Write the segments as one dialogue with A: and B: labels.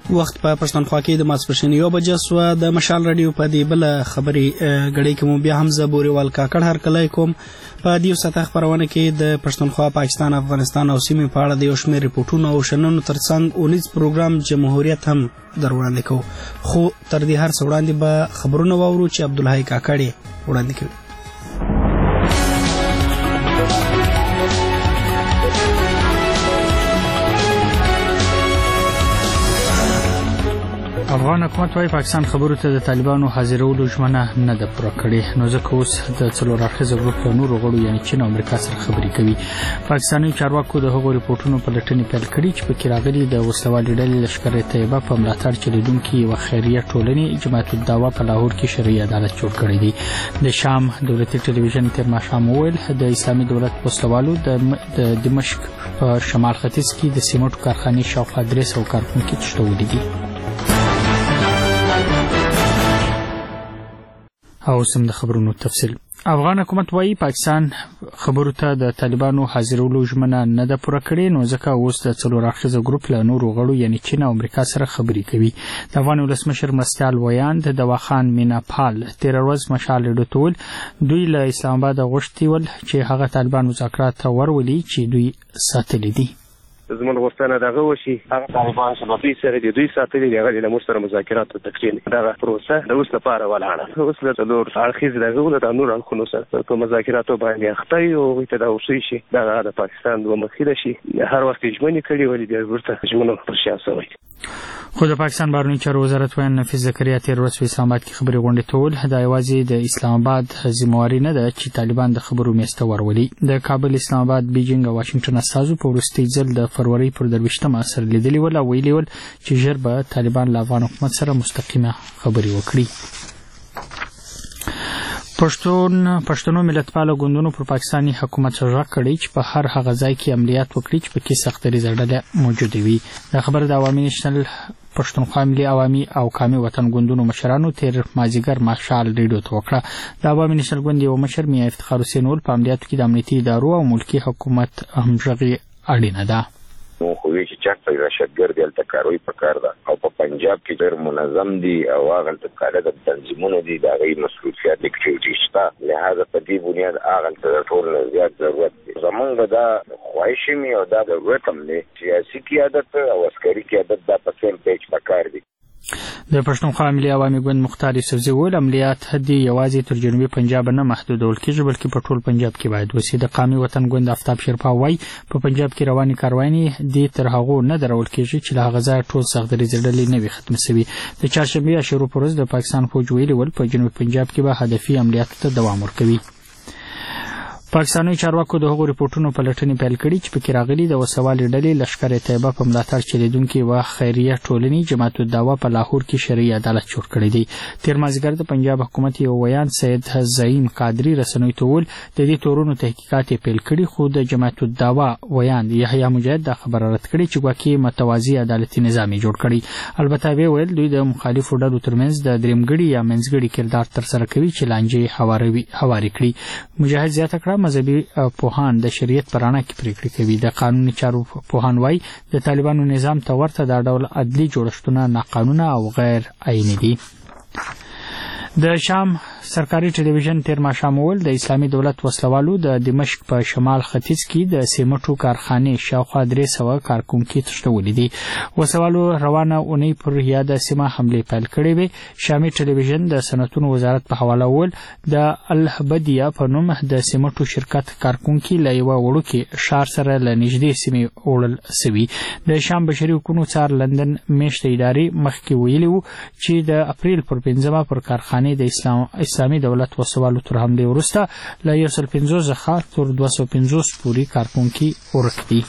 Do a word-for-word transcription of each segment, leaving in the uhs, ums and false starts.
A: وخت په پښتونخوا کې د ماسپښین یو بجې سوه د مشال رادیو په دې بله خبرې غړۍ کې مو بیا هم زه بوريوال کاکړ هرکلی کوم. په دې سطح خپرونه کې د پښتونخوا، پاکستان، افغانستان او سیمې په اړه د یو شمېر ریپورټونو او شننو ترڅنګ اونیز پروګرام جمهوریت هم در وړاندې کوو. خو تر دې هر څه وړاندې به خبرونه واورو چې عبدالحی کاکړ یې وړاندې کوي.
B: افغان حکومت وايي پاکستان خبرو ته د طالبانو حاضرولو ژمنه نه ده پوره کړې، نو ځکه اوس د څلور اړخیزه ګروپ له نورو غړو یعنې چین او امریکا سره خبرې کوي. پاکستاني چارواکو د هغو ریپورټونو پلټنې پیل کړي چې پکې راغلي د وسلوالې ډلې لښکر طیبه په ملاتړ چلیدونکي یوه خیریه ټولنې جماعت الدعوه په لاهور کې شرعي عدالت جوړ کړی دی. د شام دولتي ټلویزیون تېر ماښام وویل د اسلامي دولت وسلوالو د دمشق په شمال ختیځ کې د سیمنټو کارخانې شاوخوا درې سوه کارکوونکي تښتولي دي. او سم د خبرونو تفصیل. افغان حکومت وايي پاکستان خبرو ته د طالبانو حاضرولو ژمنه نه ده پوره کړې، نو ځکه اوس د څلور اړخیزه ګروپ له نورو غړو یعنې چین او امریکا سره خبرې کوي. د افغان ولسمشر مرستیال ویاند دواخان مینا پال تېره ورځ مشال ډوتول دوی له اسلام آباد غوښتي ول چې هغه طالبان مذاکرات ته ورولي چې دوی ساتلي دي.
C: زموږ غوښتنه دغه وشي هغه طالبان چې په دوی سره دي دوی ساتلي دي هغه له موږ سره مذاکرات ته تکړین دغه پروسه د اوس لپاره ولاړه. اوس له څلور اړخیز دغه ول د نور اړخونو سره په مذاکراتو باندې اخته یو وي ته دا وشي شي دغه د پاکستان دوه مخیله شي هر وخت ژمنې کړي ولې بیا ورته ژمنه پر شاسه وي.
B: خو د پاکستان بهرنی چارو وزارت ویان نفیس زکریا تېر ورځ په اسلام آباد کې خبرې غونډې ته وویل دا یوازې د اسلام آباد ذمهواري نه ده چې طالبان د خبرو میز ته ورولي. د کابل، اسلام آباد، بیجینګ او واشنګټن استازو په وروستي ځل د فروری پر درویشتمه سره لیدلي ول او ویلي ول چې ژر به طالبان له افغان حکومت سره مستقیمه خبرې وکړي. پښتون پښتنو ملتپاله ګوندونو پر پاکستاني حکومت غږ کړی چې په هر هغه ځای کې عملیات وکړي چې پکې سختدریځه ډلې موجوده وي. دا خبره د عوامي نېشنل پښتونخوا ملي عوامي او قامي وطن ګوندونو مشرانو تېر مازدیګر مشال ریډیو ته وکړه. د عوامي نېشنل ګوند یو مشر میاں افتخار حسین ول په عملیاتو کې د امنیتي ادارو او ملکي حکومت همغږي اړینه ده.
D: نو خو وی چې چاک په راشدګر دلته کاروي پکار ده او په پنجاب کې ډېر منظم دي او هغه د کاله د تنظیمونو دي دا غي مسؤلیت اکټیویټي شته، لهدا په دې بنیاد هغه ته ټول زیات ضرورت دی. زمونږ دا خواهش می او دا ضرورت هم دی سیاسي قیادت او عسکري قیادت دا په سیم پیج پکار دي.
B: د پښتونخوا ملي عوامي ګوند مختار یوسفزي وویل عملیات هدي یوازې تر جنوبي پنجاب نه محدودول کېږي بلکې په ټول پنجاب کې باید وشي. د قامي وطن ګوند آفتاب شیرپا وایي په پنجاب کې روانې کاروانې دې تر هغو نه درول کېږي چې له هغه ځایه ټول سختدریځې ډلې نه وي ختمې سوي. د چهارشنبې عاشورا په ورځ د پاکستان فوج ویلي ول په جنوبي پنجاب کې به هدفي عملیاتو ته دوام ورکوي. پاکستاني چارواکو د هغو ریپورټونو پلټنې پیل کړي چې پکې راغلي د وسلوالې ډلې لښکر طیبه په ملاتړ چلیدونکي یوه خیریه ټولنې جماعت الدعوه په لاهور کې شرعي عدالت جوړ کړی دی. تېر مازدیګر د پنجاب حکومت یو ویان سید زعیم قادري رسنیو ته وویل د دې تورونو تحقیقات یې پیل کړي، خو د جماعت الدعوه ویان یحیی مجاهد دا خبره رد کړې چې ګواکې متوازي عدالتي نظام یې جوړ کړی. البته ویې ویل دوی د مخالفو ډلو ترمنځ د درېمګړي یا منځګړي کردار ترسره کوي چې لانجې هوارې کړي. مجاهد زیاته کړه مذهبي پوهان د شریعت په رڼا کې پریکړې کوي. د قانوني چارو پوهان وایي د طالبانو نظام ته ورته دا ډول عدلي جوړښتونه ناقانونه او غیر عیني دي. د شام سرکاري ټلویزیون تېر ماښام وویل د اسلامي دولت وسلوالو د دمشق په شمال ختیځ کې د سیمټو کارخانې شاوخوا درې سوه کارکوونکي تښتولي دي. وسلوالو روانه اونۍ پر یاده سیمه حملې پیل کړې وې. شامي ټلویزیون د صنعتونو وزارت په حواله وویل د الهبدیه په نوم د سیمټو شرکت کارکوونکي له یوه وړوکي ښار سره له نږدې سیمې وړل سوي. د شام بشري حقونو څار لندن میشته ادارې مخکې ویلي وو چې د اپریل پر پنځمه پر کارخانې د اسلام اسلامي دولت وسوالو تر حملې وروسته له یو سل پنځوس څخه تر دوه سوه پنځوس پورې کارکوونکي ورک دي.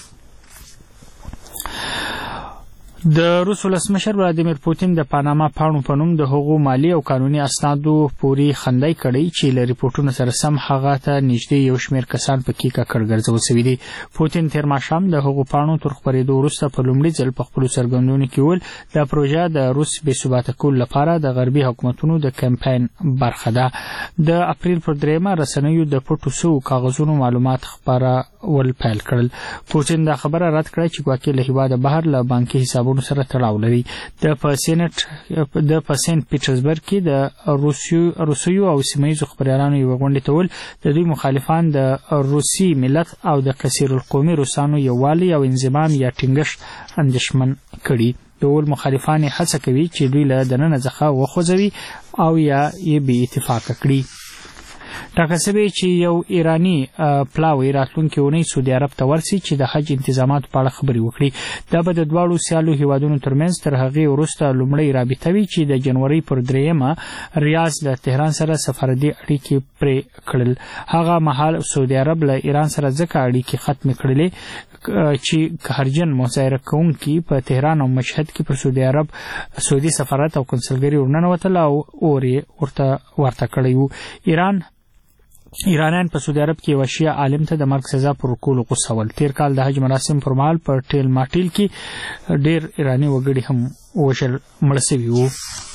B: د روس ولسمشر ولادیمیر پوتین د پاناما پاڼو په نوم د هغو مالي او قانوني اسنادو پورې خندای کړی چې له ریپورټونو سره سم هغه ته نږدې یو شمېر کسان پکې ککړ ګرځول سوي دي. پوتین تېر ماښام د هغو پاڼو تر خپرېدو وروسته په لومړي ځل په خپلو څرګندونو کې وویل دا پروژه د روس بې ثباته کولو لپاره د غربي حکومتونو د کمپاین برخه ده. د اپریل پر درېیمه رسنیو د پټو سوو کاغذونو معلومات خپرول پیل کړل. پوتین دا خبره رد کړه چې ګواکې له هېواده بهر له بانکي حسابونو ځواکونو سره تړاو لري. د په سینټ د په سینټ پیټرزبرګ کې د روسیو روسیو او سیمایي خبريالانو یو غونډه تول د دوی مخالفان د روسي ملت او د کثیر القومي روسانو یووالي او انضمام یا ټینګښت اندېښمن کړي. ټول مخالفان هڅه کوي چې دوی له دننه څخه وخوځوي او یا یې بې اتفاقه کړي. ټاکل شوی چې یو ایرانی پلاوی راتلونکي اونۍ سعودي عرب ته ورسي چې د حج انتظاماتو په اړه خبرې وکړي. دا به د دواړو سیالو هیوادونو ترمنځ تر هغې وروسته لومړۍ رابطه وي چې د جنوري پر دریمه ریاض له تهران سره سفارتي اړیکې پرې کړل. هغه مهال سعودي عرب له ایران سره ځکه اړیکې ختمې کړلې چې قهرجن مظاهره کوونکي په تهران او مشهد کې پر سعودي عرب سعودي سفارت او کنسلګري ورننوتل او اور یې ورته ورته کړی وو. ایران ایرانیان په سعودي عرب کې یو شیعه عالم ته د مرګ سزا پر ورکولو غوسه ول. تیر کال د حج مراسم پر مهال په ټیل ماټیل کې ډیر ایرانی وګړي هم وشل مړه شوي وو.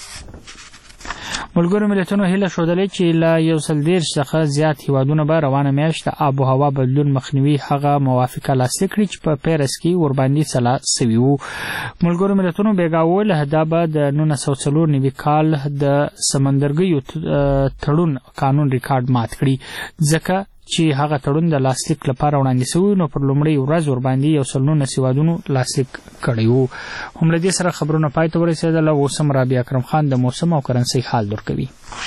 B: ملګرو ملتونو هیله ښودلې چې له یو سل دېرش څخه زیات هیوادونه به روانه میاشت د آب و هوا بدلون مخنیوي هغه موافقه لاسلیک کړي چې په پیرس کې ورباندې سلا سوي وو. ملګرو ملتونو بیګا وویل دا به د نولس سوه څلور نوي کال د سمندرګیو تړون قانون ریکارډ مات کړي ځکه چې هغه تړون د لاسلیک لپاره وړاندې شوی نو پر لومړۍ ورځ ورباندې یو سل نولس هیوادونو لاسلیک کړی وو. هم له دې سره خبرونه پای ته ورسېدل. اوس هم رابعه اکرم خان د موسم او کرنسۍ حال درکوي.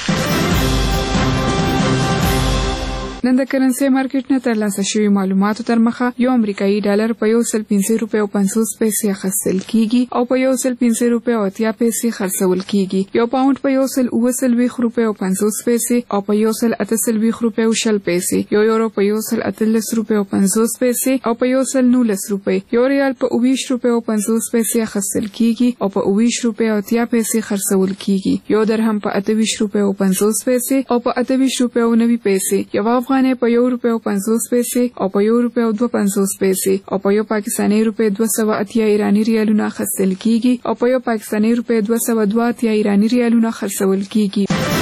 E: نن د کرنسۍ مارکیټ نه ترلاسه شوي معلوماتو تر مخه یو امریکایي ډالر په یو سل پنځه روپۍ او پنځوس پیسې اخیستل کیږي او په یو سل پنځه روپۍ او اتیا پیسې خرڅول کیږي. یو پاونډ په یو سل اوه څلوېښت روپۍ او پنځوس پیسې او په یو سل اته څلوېښت روپۍ او شل پیسې، یو یورو په یو سل اتلس روپۍ او پنځوس پیسې او په یو سل نولس روپۍ، یو ریال په اوویشت روپۍ او پنځوس پیسې اخیستل کیږي او په اوویشت روپۍ او اتیا پیسې خرڅول کیږي. یو درهم په اته ویشت روپۍ او پنځوس پیسې او په اته ویشت روپۍ او نوي پیسې، یو افغانۍ په یو روپۍ او پنځوس پیسې او په یو روپۍ او دوه پنځوس پیسې او په یو پاکستاني روپۍ دوه سوه اتیا ایرانی ریالونه اخیستل کیږي او په یو پاکستاني روپۍ دوه سوه دوه اتیا ایرانی ریالونه خرڅول کیږي.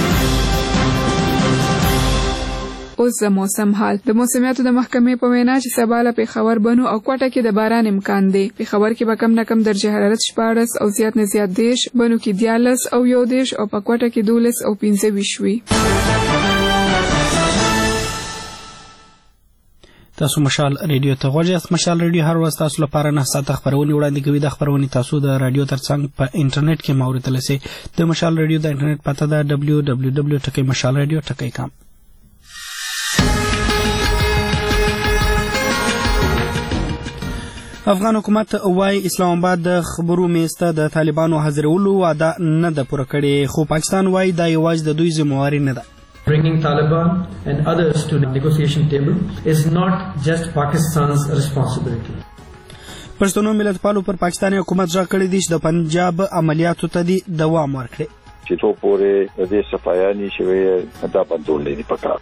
E: اوس د موسم حال. د موسمیاتو د محکمې په وینا چې سبا له پېښور بنو او کوټه کې د باران امکان دی. پېښور کې به کم نه کم درجه حرارت شپاړس او زیات نه زیات دېرش، بنو کې دیارلس او یو دېرش او په کوټه کې دولس او پنځه ویشت وي.
A: تاسو مشال ریډیو ته غوږ یاست. مشال ریډیو هر ورځ تاسو لپاره نه ساعته خبرونه وړاندې کوي. د خبرونې تاسو د رادیو ترڅنګ په انټرنیټ کې ماوریدلی شئ. د مشال ریډیو د انټرنیټ پته ده دبلیو دبلیو دبلیو ټکی مشال ریډیو ټکی کام. افغان حکومت وايي اسلام آباد د خبرو میسته د طالبانو حاضرولو وعده نه ده پوره کړې، خو پاکستان وايي دا یوازې د دوی ذمہواري نه ده.
F: Bringing Taliban and others to the negotiation table is not just Pakistan's responsibility.
A: پښتون ملت پالو پر پاکستاني حکومت ځا کړی دي چې د پنجاب عملیاتو ته دی دوام ورکړي
G: چې تو پورې د صفایانی شوی دا بدلول دي پکار.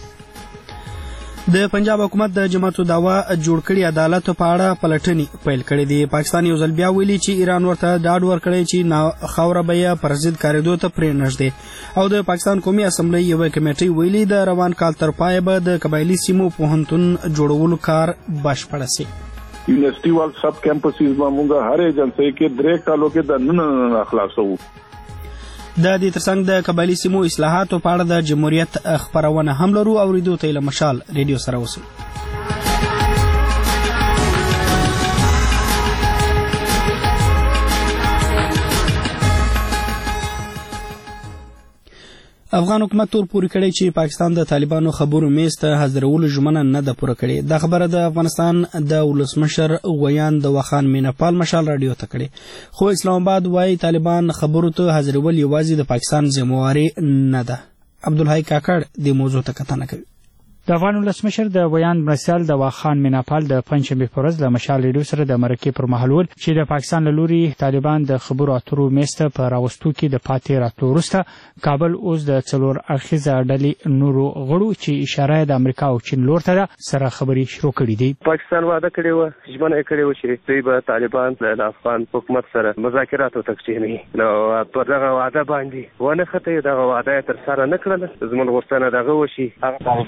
A: د پنجاب حکومت د جماعتو داوا جوړ کړي عدالت په اړه پلټنې پیل کړې دي. پاکستان یو ځل بیا ویلي چې ایران ورته ډاډ ورکړی چې خاوره به یې پر ضد کارېدو ته پرې نږدې. او د پاکستان قومي اسمبلی یوه کمیټې ویلي د روان کال تر پایه به د قبایلي سیمو پوهنتون جوړولو کار بشپړ شي.
H: یونیورسيټي وال سب کیمپسز به موږ هر ایجنسۍ کې درې کالو کې د نن اخلاصو.
A: د دې ترڅنګ د قبایلي سیمو اصلاحاتو په اړه د جمهوریت خبرونه هم لرو. اوریدو ته له مشال ریډیو سره اوسئ. افغان حکومت تور پورې کړی چې پاکستان د طالبانو خبرو میز ته حاضرولو ژمنه نه ده پوره کړې. دا خبره د افغانستان د ولسمشر غویان د وخان مینپال مشال رادیو ته کړې، خو اسلام آباد وايي طالبان خبرو ته حاضرول یوازې د پاکستان ذمہواري نه ده. عبدالحی کاکړ د موضوع ته کتنه کوي.
B: د افغان ولسمشر د ویان مرسل د واخان میناپال د پنځشنبه په ورځ له مشال ریډیو سره د مرکې پر مهال ول چې د پاکستان له لوري طالبان د خبرو اترو میسته په راوستو کې د پاتې راتلو وروسته کابل اوس د څلور اړخیزه ډلې نورو غړو چې اشاره د امریکا او چین لور ته سره خبرې شروع کړې دي.
C: پاکستان وعده کړې و ژمنه یې کړې و چې دوی به طالبان له افغان حکومت سره مذاکراتو ته کښېنوي. نو پر دغه وعده باندې ونه خته دغه وعده یې ترسره نه کړله. زموږ غوښتنه دغه وشي هغه طالبان چې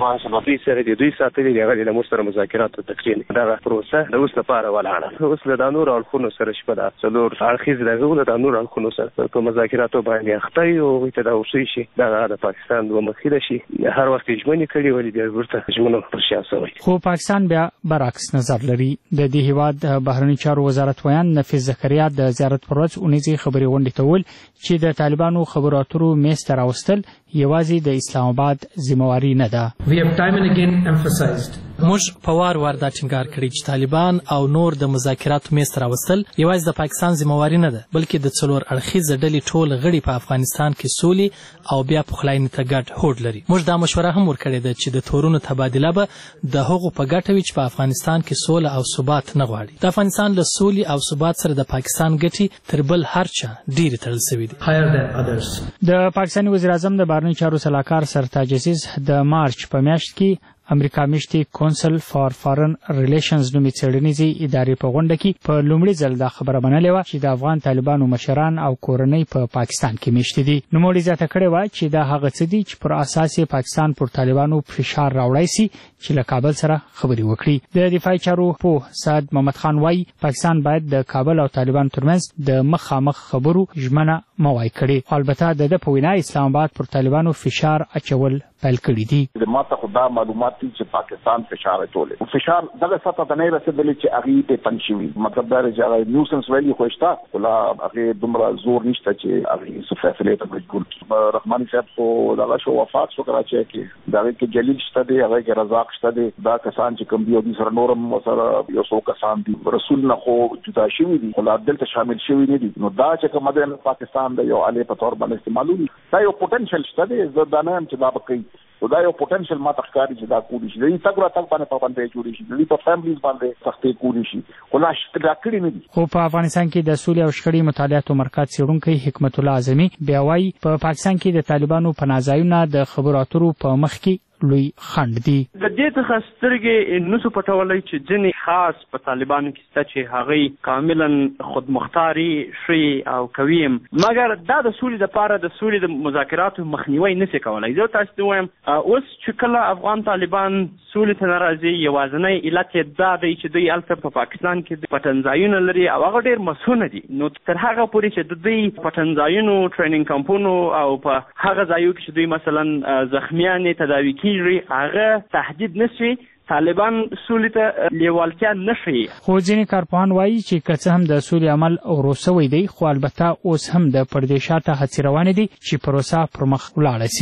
C: دوی سره د دوی ساتلي دي هغه د موږ سره مذاکرات او تکرین دغه پروسه د اوس لپاره ولاړه. اوس له نور اړخونو سره شپه د څلور اړخیز دغه د نور اړخونو سره په مذاکراتو باندې اخته یو چې دا اوسې شي دغه د پاکستان دوه مخې شي هر وخت ژمنې کړي ولې بیا ورته ژمنه پر شا سوی.
B: خو پاکستان بیا برعکس نظر لري. د دې هیواد بهرنی چارو وزارت ویان نفیس زکریا د زیارت پر ورځ اونیزي خبري غونډې ته ول چې د طالبانو خبرو اترو میز ته راوستل یوازې د اسلام آباد ذمہواری نه ده.
F: We have time and again emphasized
I: موږ په وار وار دا ټینګار کړی چې طالبان او نور د مذاکراتو میز ته راوستل یوازې د پاکستان ذمہواری نه ده بلکې د څلور اړخیزه ډلې ټول غړي په افغانستان کې سولې او بیا پخلاینې ته ګډ هوډ لري. موږ دا مشوره هم ورکړې ده چې د تورونو تبادله به د هغو په ګټه وي چې په افغانستان کې سوله او ثبات نه غواړي. د افغانستان له سولې او ثبات سره د پاکستان ګټې تر بل هر چا ډېرې تړل شوي دي.
F: higher than others.
B: د پاکستاني وزیر اعظم د بهرنیو چارو سلاکار سرتاج عزیز د مارچ په میاشت کې امریکا میشتي کونسل فار فارن ریلیشنز نومي څېړنیزې ادارې په غونډه کې په لومړي ځل دا خبره منلې وه چې د افغان طالبانو مشران او کورنۍ په پاکستان کې میشتي دي. نوموړي زیاته کړې وه چې دا هغه څه دي چې پر اساس یې پاکستان پر طالبانو فشار راوړی سي چې له کابل سره خبرې وکړي. د دفاعي چارو پوه سعد محمد خان وایي پاکستان باید د کابل او طالبان ترمنځ د مخامخ خبرو ژمنه موای کړي. البته د ده په وینا اسلام آباد پر طالبانو فشار اچول پیل کړي دي.
H: د ماته خدا معلومات چې پاکستان فشار اچولې فشار دغه سطح ته نه رسېدلی چې هغې ته تنګ شوي. مطلب دا دی چې هغه نیوسنس ویلي خو شته خو لا هغې دومره زور نشته چې هغې څه فیصلې ته مجبور کړي. رحماني صاحب خو دغه شو وفات شو کراچۍ کې د هغې کې جلیل شته دی هغې کې رزاق شته دی دا کسان چې کوم دي او دوی سره نور هم ورسره یو څو کسان دي رسول نه خو جدا شوي دي خو لا دلته شامل شوي نه دي. نو دا چې کومه دی پاکستان د یو آلې په طور باندې استعمالوي دا یو پوټنشل شته دی. زه دا نه یم چې دا به کوي خو دا یو پوټنشل ما ته ښکاري چې دا کولی شي د دې تګ راتګ باندې پابندۍ جوړې شي د دې په فیملیز باندې سختۍ کولی شي خو لا دا کړي نه دي.
B: خو په افغانستان کې د سولې او شخړې مطالعاتو مرکز څېړونکی حکمت الله اعظمي بیا وایي په پاکستان کې د طالبانو پناه ځایونه د خبرو اترو په مخ کې لوی خنډ دي.
J: د دې څخه سترګې نشو پټولی چې ځینې خاص په طالبانو کې شته چې هغوی کاملا خودمختاري ښیي او کوي مګر دا د سولې دپاره د سولې د مذاکراتو مخنیوی نشي کولی. زه تاسو ته وایم اوس چې کله افغان طالبان سولې ته نه راځي یوازینی علت یې دا دی چې دوی هلته په پاکستان کې پټنځایونه لري او هغه ډېر مسونه دي. نو تر هغه پورې چې د دوی پټنځایونو ټریننګ کمپونو او په هغه ځایو کې چې دوی مثلا زخمیانې تداوي کېږي هغه تهدید نشي طالبان سولې ته لیوالتیا نشي.
B: خو ځینې کارپوهان وایي چې که څه هم د سولې عمل ورو سوی دی خو البته اوس هم د پردې شاته هڅې روانې دي چې پروسه پر مخ ولاړه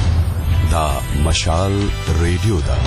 B: سي.
K: دا مشال ریډیو ده.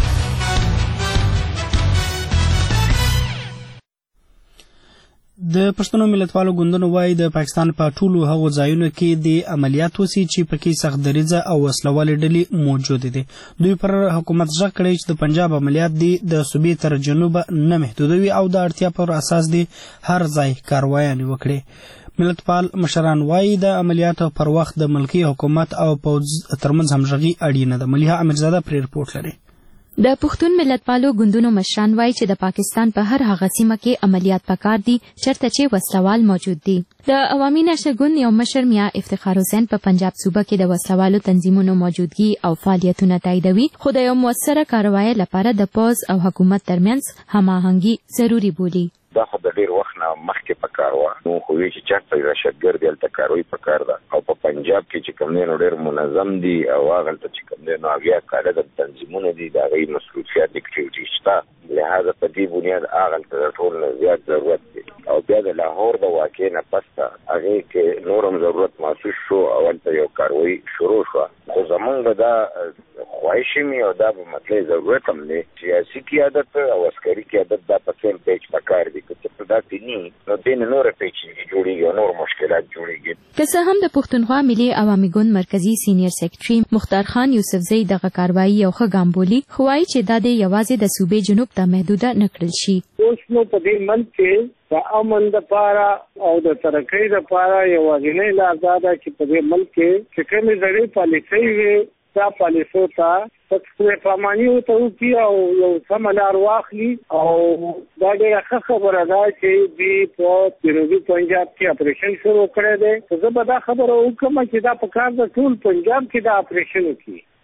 A: د پښتنو ملتپالو ګوندونو وایي د پاکستان په ټولو هغو ځایونو کې د عملیات وسي چې پکې سخت دریځه او وسلوالې ډلې موجودې دي. دوی پر حکومت غږ کړی چې د پنجاب عملیات دي د صوبې تر جنوبه نه محدودوي او د اړتیا پر اساس دي هر ځای کاروایانې وکړي. ملتپال مشران وایي د عملیاتو پر وخت د ملکي حکومت او پوځ ترمنځ همغږي اړینه ده. ملیحه امیرزاده پرې رپورټ لري.
L: د پښتون ملتپالو ګوندونو مشران وایي چې د پاکستان په هر هغه سیمه کې عملیات پکار دي چرته چې وسلوال موجود دي. د عوامي نشر ګوند یو مشر میا افتخار حسین په پنجاب صوبه کې د وسلوالو تنظیمونو موجودګي او فعالیتونه تاییدوي خو د یو موثره کاروایی لپاره د پوځ او حکومت ترمنځ هماهنګي ضروري بولي.
D: دا خو د ډېر وخت نه مخکې پکار وه نو خو وی چې چېرته دهشتګرد هلته کاروي پکار ده او په پنجاب کې چې کوم دی نو ډېر منظم دي او هغلته چې کوم دی نو هغې کاله د تنظیمونه دي د هغوی مصروفیات اکټیویټي شته لهذا په دې بنیاد هغلته د ټول نه زیات ضرورت دی او بیا د لاهور د واقع نه پسته هغې کې نور هم ضرورت محسوس شو او هلته یو کاروي شروع شوه خو زمونږ به دا خواهش مې او دا به مطلب ضرورت هم دی سیاسي قیادت او عسکري قیادت دا په سیم پیج پکار دي که څه دا نی نو دین نور پیچیدګي جوړیږي نور مشکلات جوړیږي.
L: که څه هم د پښتونخوا ملي عوامي ګوند مرکزی سینیر سیکریټري مختار خان یوسفزئی دغه کاروایی یو ښه ګام بولي خو وایي چې دا د یوازې د صوبې جنوب ته محدوده نه کړل شي.
M: اوس نو په دې ملک کې د امن دپاره او د ترقۍ دپاره یوازینۍ لار دا ده چې په دې ملک کې چې کومې زړې پالیسۍ وي دا پالیسو ته پکې پاماني ورته وکړي او یو سمه لار واخلي او دا ډېره ښه خبره ده چې دوی په جنوبي پنجاب کې اپریشن شروع کړی دی. زه به دا خبره وکړم چې دا په کار ده ټول پنجاب کې دا اپریشن وکړي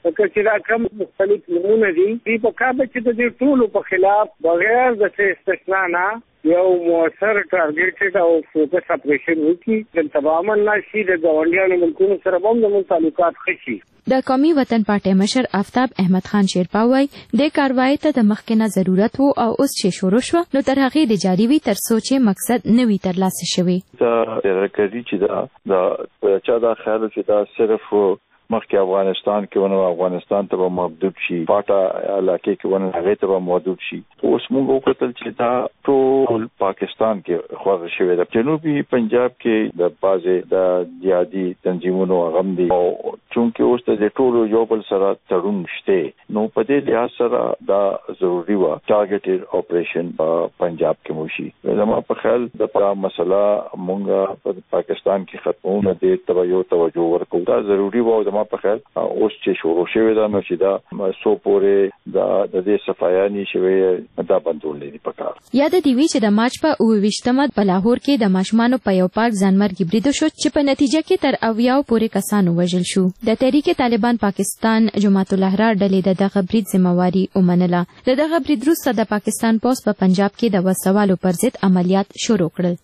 M: که چې دا کم مختلف نمونه دي دي په کار چې د دې ټولو په خلاف بغیر د استثنا نه یو موثر ټارګټډ او فوکس اپریشن وکړي د تماما نشي د ګاونډیانو ملکونو سره هم د تعلقات ښه شي.
L: د قومي وطن پارټۍ مشر آفتاب احمد خان شیرپا وایي د کاروایی ته د مخکنه ضرورت وو او اوس چې شروع شوه نو تر هغې د جاري وي تر څو چې مقصد نه وي ترلاسه شوی.
G: دا راکړي چې دا د چا دا خیال چې دا صرف مخکې افغانستان کې ونه افغانستان ته به محدود شي پاټا علاقې کې ونه هغه ته به محدود شي. اوس موږ وکړل چې دا ټول پاکستان کې خواږه شوی د جنوبي پنجاب کې د بازه د جهادي تنظیمونو غم دي او چونکه اوس د ټولو یو بل سره تړون شته نو په دې لحاظ سره دا ضروری و ټارګټډ اپریشن په پنجاب کې موشي. زموږ په خیال د پرا مسله مونږه په پاکستان کې ختمونه دي توجه توجه ورکول دا ضروری و. ما په خیال اوس چې شروع شوی دا نو چې دا سو پورې دا د دې صفایانی شوی دا بندول دي په کار.
L: یاد دی وی چې د مارچ په اوویشتمه په لاهور کې د ماشومانو په یو پارک ځانمرګي برید شو چې په نتیجه کې تر اویاو پورې کسانو وژل شو. د تحریک طالبان پاکستان جماعت الاحرار ډلې د دغه برید ذمہواری ومنله. د دغه برید وروسته د پاکستان پولیس په پنجاب کې د وسوالو پر ضد عملیات شروع کړل.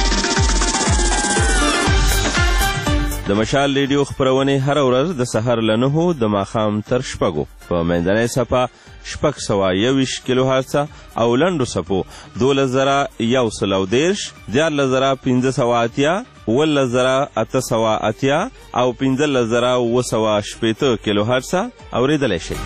N: د مشال ریډیو خبرونه هر ورځ د سحر له نهو د ماښام تر شپږو په منځنۍ صفه شپږ سوه یوویشت کیلو هرڅه او لنډو څپو دولس زره یو سل او دېرش دیارلس زره پنځه سوه اتیا اوولس زره اته سوه اتیا او پنځلس زره اوه سوه شپېته کیلو هرڅه اورېدلی شئ.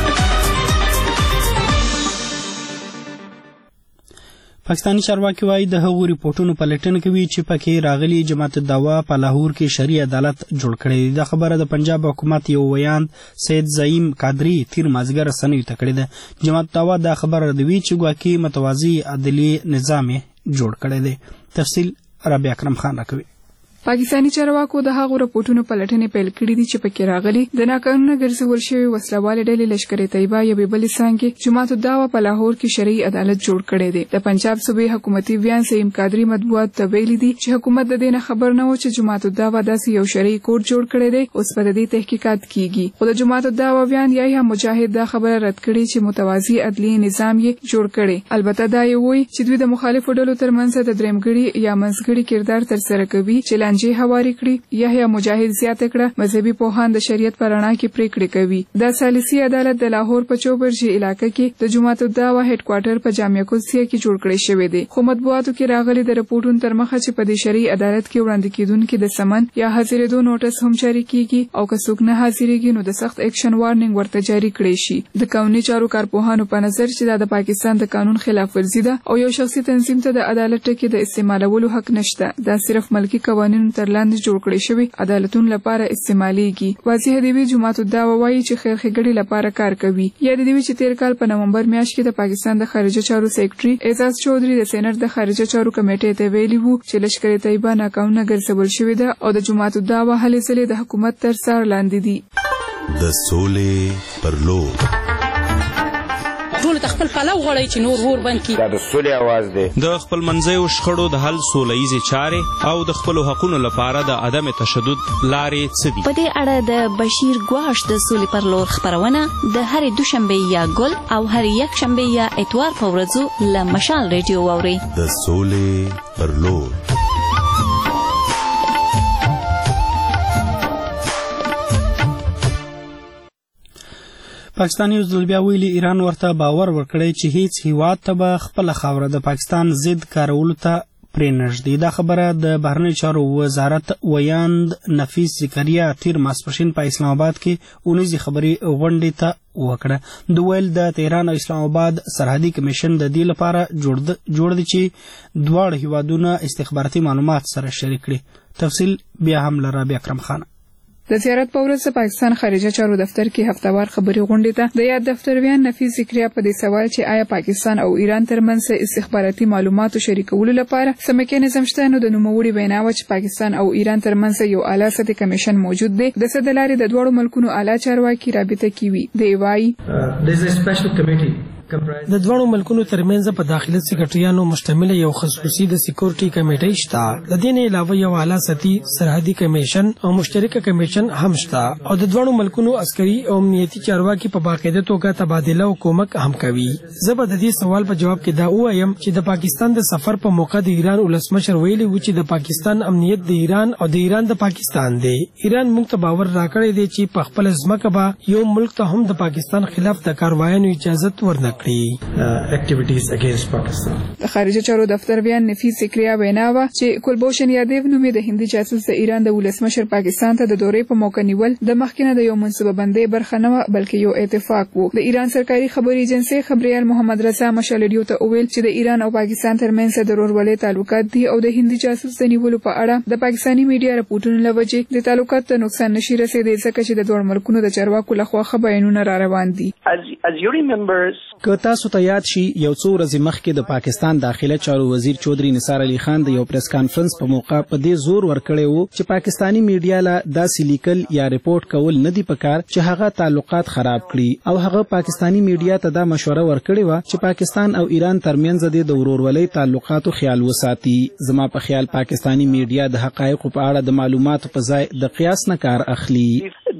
A: پاکستانی چارواکي وایي د هغو ریپورټونو پلټنه کوي چې پکې راغلي جماعت الدعوا په لاهور کې شرعي عدالت جوړ کړی دی. دا خبره د پنجاب حکومت یو ویاند سید زعیم قادری تیر مازدیګر رسنیو ته کړې ده. جماعت الدعوا دا خبره ردوي چې ګواکې متوازي عدلي نظام جوړ کړی دی. تفصیل رابعه اکرم خان راکوي.
E: پاکستانی چارواکو د هغو راپورټونو پلټنې پیل کړې دي چې پکې راغلي د ناقانونه ګرځول شوي وسلوالې ډلې لشکر طیبه یوې بلې څانګې جماعت الدعوا په لاهور کې شرعي عدالت جوړ کړی دی. د پنجاب صوبې حکومتي ویان سیم قادری مطبوعات ته ویلي دي چې حکومت د دې نه خبر نه و چې جماعت الدعوا داسې یو شرعي کورټ جوړ کړی دی. اوس په دې تحقیقات کیږي. خو د جماعت الدعوا ویان یا مجاهد دا خبره رد کړي چې متوازي عدلي نظام یې جوړ کړي. البته دا یې وایي چې دوی د مخالفو ډلو ترمنځ د درېمګړي یا منځګړي کردار ترسره کوي چې لانجې هواري کړي. یحیی مجاهد زیاته کړه مذهبي پوهان د شریعت په رڼا کې پریکړې کوي. د ثالثي عدالت د لاهور په چوبرجي علاقې کې د جماعت الدعوا هډ کوارټر په جامعه قدسیه کې جوړ کړی شوی دی. خو مطبوعاتو کې راغلي د رپورټونو تر مخه چې په دې شرعي عدالت کې وړاندې کیدونکو د سمن یا حاضرېدو نوټس هم جاری کیږي او که څوک نه حاضرېږي نو د سخت اکشن وارنینګ ورته جاری کړی شي. د قانوني چارو کارپوهانو په نظر چې دا د پاکستان د قانون خلاف ورزي ده او یو شخصي تنظیم ته د عدالت ټکی د استعمالولو حق نشته. دا صرف ملکی قوانینو تر لاندې جوړ کړی شوی عدالتونو لپاره استعماليږي. واضح دی وی جماعت الدعوا وایي چې خیر ښېګړې لپاره کار کوي. یا د دې چې تیر کال په نومبر میاشت کې د پاکستان د خارجه چارو سیکرټري اعزاز چودري د سېنات د خارجه چارو کمیټې ته ویلي وو چې لشکر طیبه ناقانونه ګرځول شوې ده او د جماعت الدعوا هلې ځلې د حکومت تر څار لاندې دي.
K: د سولې پر لور
O: ټول د خپل پلو غړی چې نور ور بند کی
P: دا د سولې आवाज دی.
Q: د خپل منځیو شخړو د حل سولهییزې چارې او د خپلو حقونو لپاره د عدم تشدد لارې څه دي؟
R: په دې اړه د بشیر ګواش د سولې پر لور خبرونه د هرې دوشنبې یا ګل او هرې یک شنبې یا اتوار په ورځو له مشال ریډیو واورئ.
K: د سولې پر لور.
A: پاکستان یو ځل بیا ویلي ایران ورته باور ورکړی چې هیڅ هیواد ته به خپله خاوره د پاکستان ضد کارولو ته پرې نږدي. دا خبره د بهرنیو چارو وزارت ویاند نفیس زکریا تیر ماسپښین په اسلام آباد کې اونیزې خبري غونډې ته وکړه. د ویل د تهران او اسلام آباد سرحدي کمیشن د دې لپاره جوړ دی چې دواړه هیوادونه استخباراتي معلومات سره شریک کړي. تفصیل بیا هم له رابعه اکرم خان.
E: د زیارت په ورځ پاکستان خارجه چارو دفتر کې هفتوار خبري غونډې ته د یاد دفتر ویان نفیس زکریا په دې سوال چې آیا پاکستان او ایران ترمنځ استخباراتي معلوماتو شریکولو لپاره سم میکانیزم شته نو د نوموړي وینا و چې پاکستان او ایران ترمنځ یو اعلی سطحي کمیشن موجود دی. د څه د لارې د دوړو ملکونو اعلی چارواکي رابطه کوي. دی وايي
F: there is a special committee comprise
P: د دوه ملکونو ترمنځ په داخلي سکرټریانو مشتمل یو خصوصي د سکیورټي کمیټې شته. د دې نه علاوه یو اعلی سطحي سرحدي کمیشن او مشترکه کمیشن هم شته او د دوه ملکونو عسکري او امنیتي چارواکي په باقاعده توګه تبادله او کومک هم کوي. زه به د دې سوال په جواب کې دا وایم چې د پاکستان د سفر په موقع د ایران ولسمشر ویلي و چې د پاکستان امنیت د ایران او د ایران د پاکستان دی. ایران موږ ته باور راکړی دی چې په خپل ځمکه به یو ملک ته هم د پاکستان خلاف د کاروایانو اجازه ورنکړي.
F: اکټیویټیز اگینسټ پاکستان.
E: د خارجه چارو دفتر بیان نفیس سکریا ویناوه چې کلبوشن یادیو نومې د هندي جاسوس د ایران د ولسمشر پاکستان ته د دورې په موقع نیول د مخکنه د یو منصوبه بندۍ برخه نه بلکې یو اتفاق وو. د ایران سرکاري خبري ایجنسی خبريال محمد رضا مشال ریډیو ته وویل چې د ایران او پاکستان ترمنځ د ورورولۍ تعلقات دي او د هندي جاسوس د نیولو په اړه د پاکستاني میډیا راپورټونو لوجه د تعلقات ته نقصان نشي رسیدي ځکه چې د دوه ملکونو د چارواکو لخوا خبرونه را روان دي.
S: که تاسو ته یاد شي یو څو ورځې مخکې د پاکستان داخله چارو وزیر چودري نثار علي خان د یو پریس کانفرنس په موقع په دې زور ورکړی وو چې پاکستاني میډیا لا داسې لیکل یا ریپورت کول نه دی پکار چې هغه تعلقات خراب کړي او هغه پاکستاني میډیا ته دا مشوره ورکړې و چې پاکستان او ایران ترمنځ د ورورولۍ تعلقاتو خیال وساتي. زما په خیال پاکستاني میډیا د حقایقو په اړه د معلوماتو په ځای د قیاس نه کار اخلي.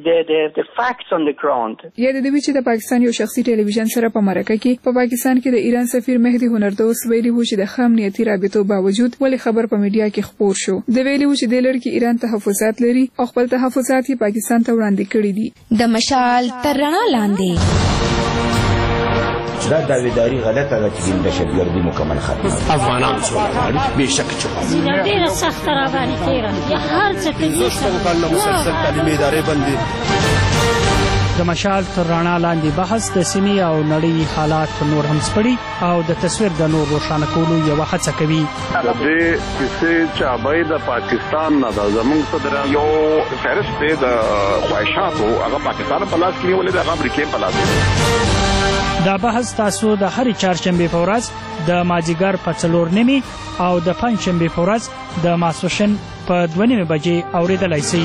E: یا د دوی چې د پاکستان یو شخصي ټلویزیون سره په مرکه کې په پاکستان کې د ایران سفیر مهدي هنردوس ویلي و چې د خام نیتي رابطو باوجود ولې خبر په میډیا کې خپور شو. د ویلي و چې د لړ کې ایران تحفظات لري او خپل تحفظات یې پاکستان ته وړاندې کړي دي.
L: د مشال تر رڼا لاندې
T: دا داویداری غلطه ده چې د دهشتګردي مکمل ختمه
U: افغانان سره غواړي بهشکه چې
V: زینه ډیره سخته را باندې تیره یا هر څه کوي
U: څه کله مسلسل تعلیمي ادارې بندي.
B: د مشال تر رڼا لاندې بحث د سیمې او نړۍ حالات نور هم سپړي او د تصویر د نور روښانه کولو یو هڅه کوي.
W: د دې کیسې چابای د پاکستان نه د زمونږ صدر یو فهرست دی د خواهشاتو هغه پاکستان په لاس کې نیولې د امریکا په لاس کې.
B: دا بحث تاسو د هرې چهارشنبې په ورځ د مازیګر په څلور نیمې او د پنجشنبې په ورځ د ماسپښین په دوه نیمې بجې اورېدلی شئ.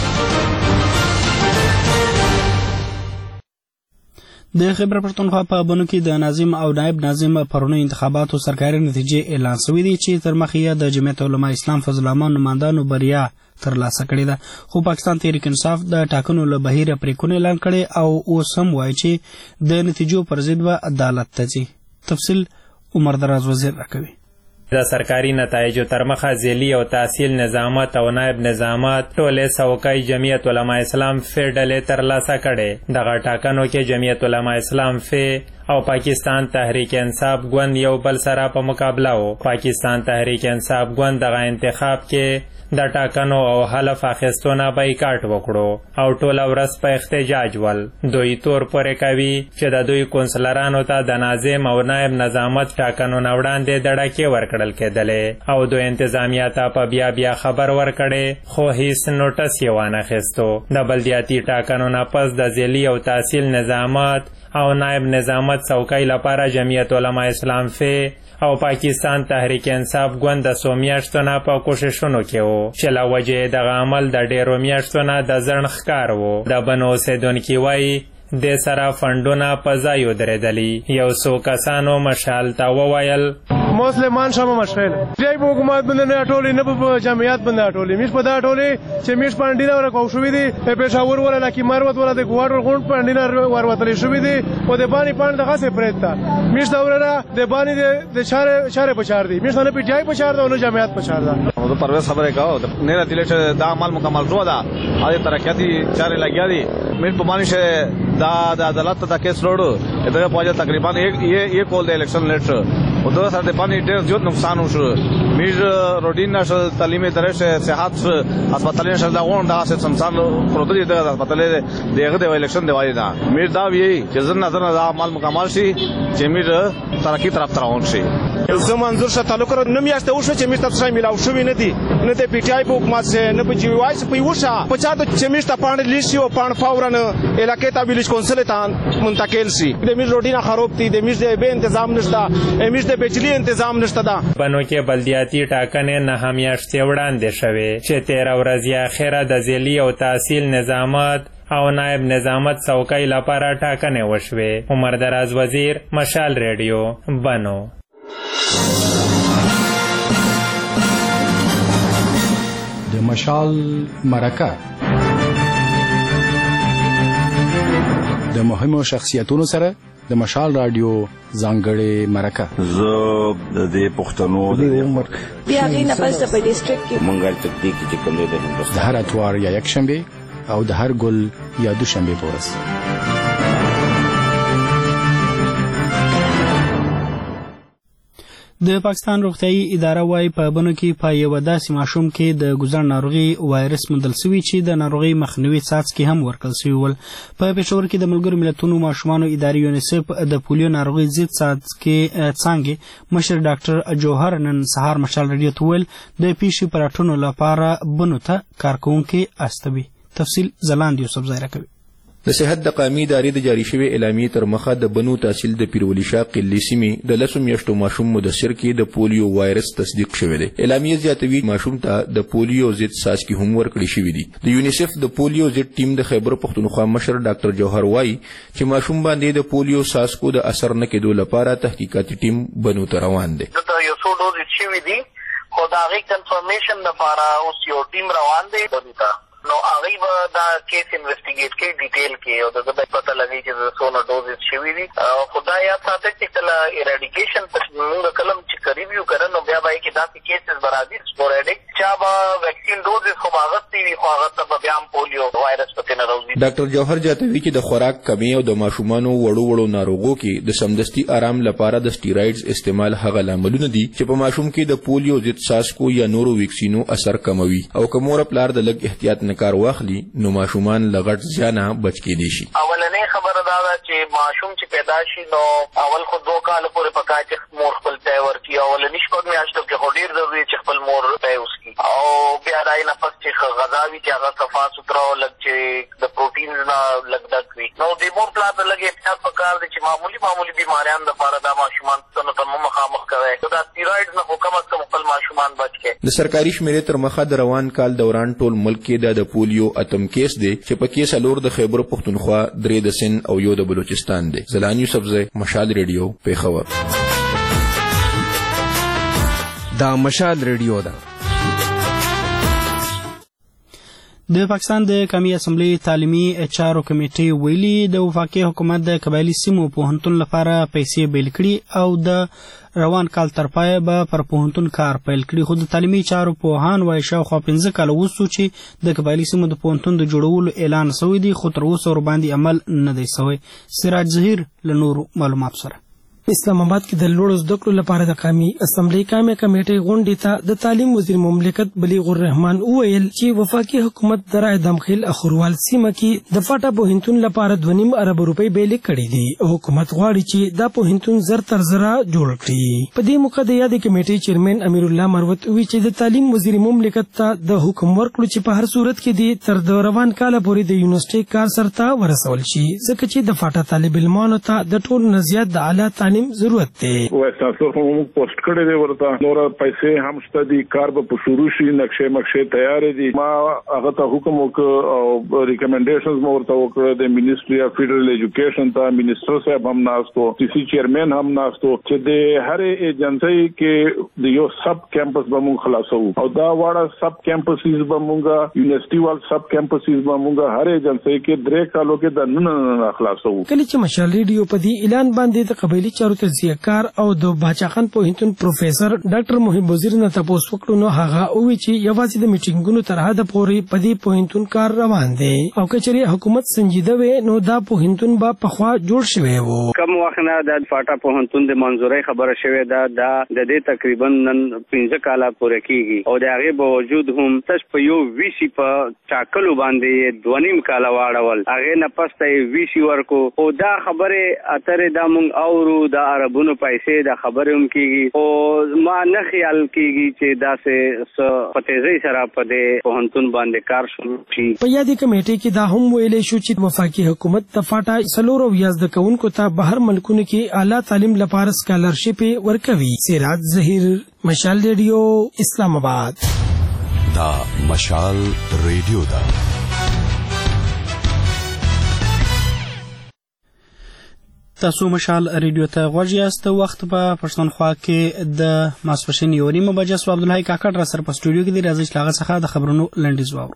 A: د خیبر پښتونخوا په بنو کې د ناظم او نائب ناظم پرونی انتخاباتو سرکاري نتیجې اعلان شوې دي چې تر مخه د جمعیت علماء اسلام فضل الرحمن نمائندانو بریا ترلاسه کړې ده. خو پاکستان تحریک انصاف د ټاکنو له بهیره پریکون اعلان کړي او اوس هم وایي چې د نتیجو پر ضد به عدالت ته ځي. تفصیل عمر دراز وزیر راکوي.
X: د سرکاري نتایجو تر مخه ذیلی او تحصیل نظامت او نائب نظامت ټولې څوکۍ جمعیت علماء اسلام فی ډلې ترلاسه کړې. دغه ټاکنو کې جمعیت علماء اسلام فی او پاکستان تحریک انصاف ګوند یو بل سره په مقابله وو. پاکستان تحریک انصاف ګوند دغه انتخاب کې د ټاکنو او حلف اخیستو نه بایکاټ وکړو او ټوله ورځ په احتجاج ول. دوی تور پورې کوي چې د دوی کونسلرانو ته د ناظم او نائب نظامت ټاکنو نه وړاندې دړکې ورکړل کېدلې او دوی انتظامیه ته په بیا بیا خبر ورکړې خو هیڅ نوټس یې وانخیستو. د بلدیاتي ټاکنو نه پس د ذیلی او تحصیل نظامت او نائب نظامت څوکۍ لپاره جمعیت علماء اسلام فی او پاکستان تحریک انصاف ګوند د څو میاشتو نه په کوششونو کې و چې له وجې دغه عمل د ډېرو میاشتو نه د ځنډ ښکار و. د بنو اوسېدونکي وایي د سره فنډونه په ځای ودرېدلي. یو څو کسانو مشال ته وویل
Y: مسلمان شمه مشغل جای په حکومت باندې نه ټولې نه په جمعیت باندې ټولې میش په دا ټولې چې میش پاندینه ورکو شوې دي په پېښور ولا لکه مروت ولا د ګواډ غونډ پاندینه وروتلې شوې دي او د باندې پاند دغه څه پرېتا میش دا ورنه د باندې د شهر شهر بچار دي میش نه په جای بچار دا نو جمعیت بچار دا.
Z: او د پرویز خبره کاو نه راځي چې دا عمل مکمل شو دا او ترقیاتي چارې لګیا دي میش په باندې شه دا د عدالت ته کیس لوړو دغه پوجا تقریبا یک یک کول د الیکشن لیټر او دا سره د باندې ډېر زیات نقصان وشو. میز روډین نشل تعلیمي درشه صحت هسپتال نشل دا غون دا څه سمسان پروتو دي د هسپتال دغه د الیکشن دی وایي دا میز دا وی چې زن نظر دا عمل مکمل شي چې میز ترقی طرف ته روان شي.
Y: زه منظور شه تعلق نه میاشته وشو چې میز تاسو ملاو شو نه دي نه د پی ټی آی په حکومت سره نه په جی وای سره په وشه په چا د چې میز ته پاند لیشي او پاند فورن علاقې ته ویلیج کونسل ته منتقل شي. د میز روډینا خراب دي د میز به تنظیم نشته میز د بجلی تنظیم نشته دا.
X: بنو کې بلدیاتي ټاکنې نه میاشتې وړاندې شوې چې تیره ورځ یې اخره د ذیلی او تحصیل نظامت او نائب نظامت څوکۍ لپاره ټاکنې وشوې. عمر دراز وزیر، مشال ریډیو، بنو.
C: د مشال مرکه د مهمو شخصیتونو سره د مشال رادیو ځانګړې مرکه.
T: زه د دې پښتنو د عمر
D: بیا غي نه پس په ډیسټریکټ کې
T: منګل تکتیک چې کوم دی
C: د هر اتوار یا یک شنبه او د هر ګل یا دوشنبه پورس.
A: د پاکستان روغتیايي اداره وايي په بنو کې په یو داسې ماشوم کې د ګوزړ ناروغي وایرس موندل شوی چې د ناروغي مخنیوي څاڅکي هم ورکړل شوي ول. په پېښور کې د ملګرو ملتونو ماشومانو ادارې یونیسف د پولیو ناروغي ضد څاڅکي څانګې مشر ډاکټر جوهر نن سهار مشال رادیو ته ویل د پیښې پراټونو لپاره بنو ته کارکوونکي استوي. تفصیل زلاند یوسف زایره کوي.
H: د صحت د قومي ادارې د جاری شوی اعلامیې تر مخه د بنو تحصیل د پیرولی شاه قلی سیمې د لسو میاشتو ماشوم مدثر کې د پولیو وایرس تصدیق شوی دی. اعلامیې زیاتوي ماشوم ته د پولیو ضد څاڅکي هم ورکړي شوي دي. د یونیسف د پولیو ضد ټیم د خیبر پښتونخوا مشر ډاکټر جوهر وایي چې ماشوم باندې د پولیو څاڅکو د اثر نه کېدو لپاره تحقیقاتي ټیم بنو ته روان دی.
I: دلته یو څو ډوزې شوي دي خو د هغې کنفرمیشن لپاره اوس یو ټیم روان دی بنو ته. نو هغه به دا کیس انویسټیګیټ کوي ډیټیل کې او دغه به پته لګي چې څونه ډوزز شوي دي. خو دا یاد ساتئ چې کله ایراډیکیشن موږ کلم چې ریویو کړو نو بیا به یې کې داسې کیسز به راځي سپوریډک چا به ویکسین ډوزز خو به اخیستي وي خو هغه ته به بیا هم پولیو وایرس پکې نه راوځي.
H: ډاکټر جوهر زیاتوي چې د خوراک کمی او د ماشومانو وړو وړو ناروغو کې د سمدستي آرام لپاره د سټیرایډز استعمال هغه لاملونه دي چې په ماشوم کې د پولیو ضد څاڅکو یا نورو ویکسینو اثر کموي او که مور پلار د لږ احتیاط نه کار واخلي نو ماشومان له غټ زیانه بچ کېدی شي.
I: اولنۍ خبره دا ده چې ماشوم چې پیدا شي نو اول خو دوه کاله پورې پکار چې مور خپل تی ورکړي. اولنۍ شپږ میاشتو کې خو ډېر ضروري چې خپل مور تی وڅښي او بیا د هغې نه پس چې غذا وي چې هغه صفا سوتره او لږ چې د پروټینز نه لږ ډک وي. نو د مور پلار ته لږ احتیاط پکار دی چې معمولي معمولي بیماریانو دپاره دا ماشومان څه ته مه مخامخ کوئ. دا سټیرایډز نه خو کم از کم خپل ماشومان بچ کړئ.
H: د سرکاري شمیرې تر مخه د روان کال دوران ټول ملک کې دا د پولیو اتم کیس دی چې په کې څلور د خیبر پښتونخوا، درې د سند او یو د بلوچستان دی. زلان یوسفزی، مشال ریډیو، پیښور.
J: دا مشال ریډیو ده.
A: د پاکستان د قومي اسمبلی تعلیمي چارو کمیټې ویلي د وفاقي حکومت د قبایلي سیمو پوهنتون لپاره پیسې بیل کړي او د روان کال تر پایه به پر پوهنتون کار پیل کړي. خو د تعلیمي چارو پوهان وایي شاوخوا پنځه کاله وروسته چې د قبایلي سیمو د پوهنتون د جوړولو اعلان شوی دی خو تر اوسه ورباندې عمل نه دی شوی. سراج ظهیر له نورو معلوماتو سره.
P: اسلام آباد کې د لوړو زده کړو لپاره د قومي اسمبلی قومي کمیټې غونډې ته د تعلیم وزیر مملکت بلیغ الرحمن وویل چې وفاقي حکومت د رای دمخیل اخروال سیمه کې د فاټا پوهنتون لپاره دوه نیم ارب روپۍ بیلې کړې دي او حکومت غواړي چې دا پوهنتون زر تر زره جوړ کړي. په دې موقع د یادې کمیټې چیرمن امیر الله مروت وی چې د تعلیم وزیر مملکت ته د حکم ورکړو چې په هر صورت کې دي تر د روان کال پورې د یونیورسيټي کار سرته ورسول شي ځکه چې د فاټا طالب علمانو ته د ټولو نه زیات د اعلی تعلیم ضرورت دی.
W: وای تاسو هم پوسټ کړی دی ورته نور پیسې هم شته دي کار به په شروع شي نقشې مخشې تیار دي. ما هغه ته حکم وکړ او ریکمنډیشنز مو ورته وکړ د منیسټري اف فیډرل ایجوکیشن ته منیسټر صاحب هم ناستو سی سی چیرمن هم ناستو چې د هر ایجنسی کې د یو سب کیمپس به مونږ خلاصو او دا واړه سب کیمپسز به مونږ یونیورسيټي وال سب کیمپسز به مونږ هر ایجنسی کې درې کالو کې د نن نه خلاصو.
P: کله چې مشال ریډیو په دې اعلان باندې د قبایلی چارو تجزیه کار او د باچاخان پوهنتون پروفیسور ډاکټر محب وزیر نه تاسو وکړو نو هغه وی چې یوازې د میټینګونو تر حد پورې په دې پوهنتون کار روان دی او کچري حکومت سنجیده وي نو دا پوهنتون به پخوا جوړ شوی وو.
M: کوم وخت نه د فاټا پوهنتون د منځوري خبره شوې ده دا د دې تقریبا نن پنځه کاله پورې کیږي او د هغه باوجود هم تاسو په یو ویسی په چاکلو باندې دونیم کاله واړول هغه نه پسته ویسی ورکو او دا خبره اترې د مونږ اورو د عربونو پیسې د خبره هم کیږي او ما نه خیال کیږي چې دا سه پتهځي سره په دې پوهنتون باندې کار شروع شي.
P: په یادې کمیټې کې دا هم ویلې شو چې وفاقي حکومت د فاټا سلورو یازد کوونکو ته بهر ملکونو کې اعلی تعلیم لپاره سکالرشپ ورکوي. سراج ظهیر، مشال ریډیو، اسلام آباد.
K: دا مشال ریډیو دا
A: تاسو مشال ریډیو ته غوږ یاست. وخت په پښتونخوا کې د ماسپښین یو نیمه بجه سو. عبدالحی کاکړ را سره په سټوډیو کې دی. راځي چې هغه څخه د خبرونو لنډیز واورو.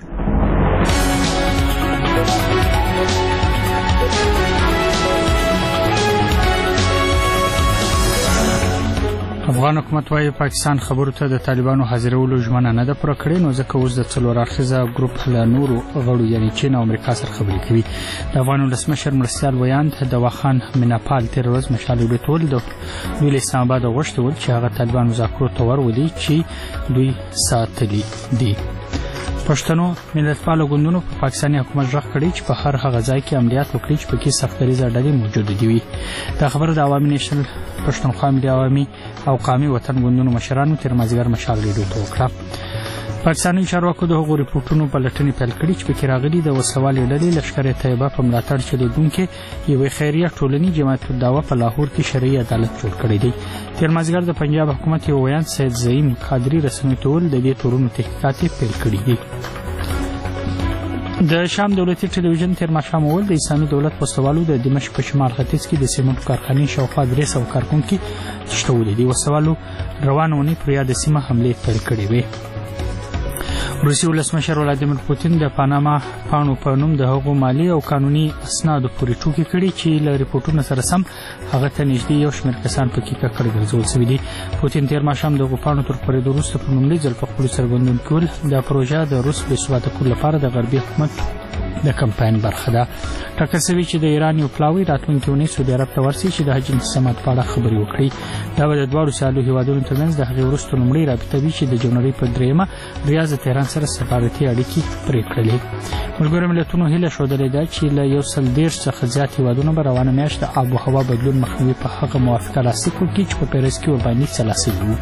B: افغان حکومت وايي پاکستان خبرو ته د طالبانو حاضرولو ژمنه نه ده پوره کړې، نو ځکه اوس د څلور اړخیزه ګروپ له نورو غړو یعنې چین او امریکا سره خبرې کوي. د افغان ولسمشر مرستیال ویاند دواخان میناپال تېره ورځ مشال ویډیو د دوی له اسلام آباد غوښتي چې هغه طالبان مذاکرو ته ورولي چې دوی ساتلي دي. پښتنو ملتپالو ګوندونو په پاکستاني حکومت غږ کړی چې په هر هغه ځای کې عملیات وکړي چې پکې سختدریزه ډلې موجوده دي وي. دا خبره د عوامي نیشنل پښتونخوا ملي عوامي او قومي وطن ګوندونو مشرانو تېر مازدیګر مشال ریډیو ته وکړه. پاکستاني چارواکو د هغو ریپورټونو پلټنې پیل کړي چې پکې راغلي د وسوالې ډلې لښکر طیبه په ملاتړ چلیدونکې یوې خیریه ټولنې جماعت الدعوه په لاهور کې شرعي عدالت جوړ کړی دی. تېر مازدیګر د پنجاب حکومت یو ویاند سید زعیم قادري رسنیو ته وویل د دې تورونو تحقیقات یې پیل کړي دي. د شام دولتي ټلویزیون تېر ماښام وویل د اسلامي دولت وسوالو د دمشق په شمال ختیځ کې د سیمنټو کارخانې شاوخوا درې سوه کارکوونکي تښتولي دي. وسوالو روانه اونۍ پر یاده سیمه حملې پیل کړې وې. روسي ولسمشر ولادیمیر پوتین د پاناما پاڼو په نوم د هغو مالي او قانوني اسنادو پورې ټوکې کړي چې له ریپورټونو سره سم هغه ته نږدې یو شمېر کسان پکې ککړ ګرځول سوي دي. پوتین تېر ماښام د هغو پاڼو تر خپرېدو وروسته په لومړي ځل په خپلو څرګندونو کې وویل دا پروژه د روس بې ثباته کولو لپاره د غربي حکومت د کمپاین برخه ده. ټاکل شوي چې د ایران یو پلاوی راتلونکې اونۍ سعودي عرب ته ورسي چې د حج انتظامات په اړه خبرې وکړي. دا به د دواړو سیالو هېوادونو ترمنځ د هغې وروسته لومړۍ رابطه وي چې د جنورۍ په درېیمه ریاض د تهران سره سفارتي اړیکې پرې کړلې. ملګرو ملتونو هیله ښودلې ده چې له یو سل دېرش څخه زیات هېوادونه به روانه میاشت د آب و هوا بدلون مخنیوي په هغه موافقه لاسلیک وکړي چې په پیرس کې ورباندې سلا سوي وو.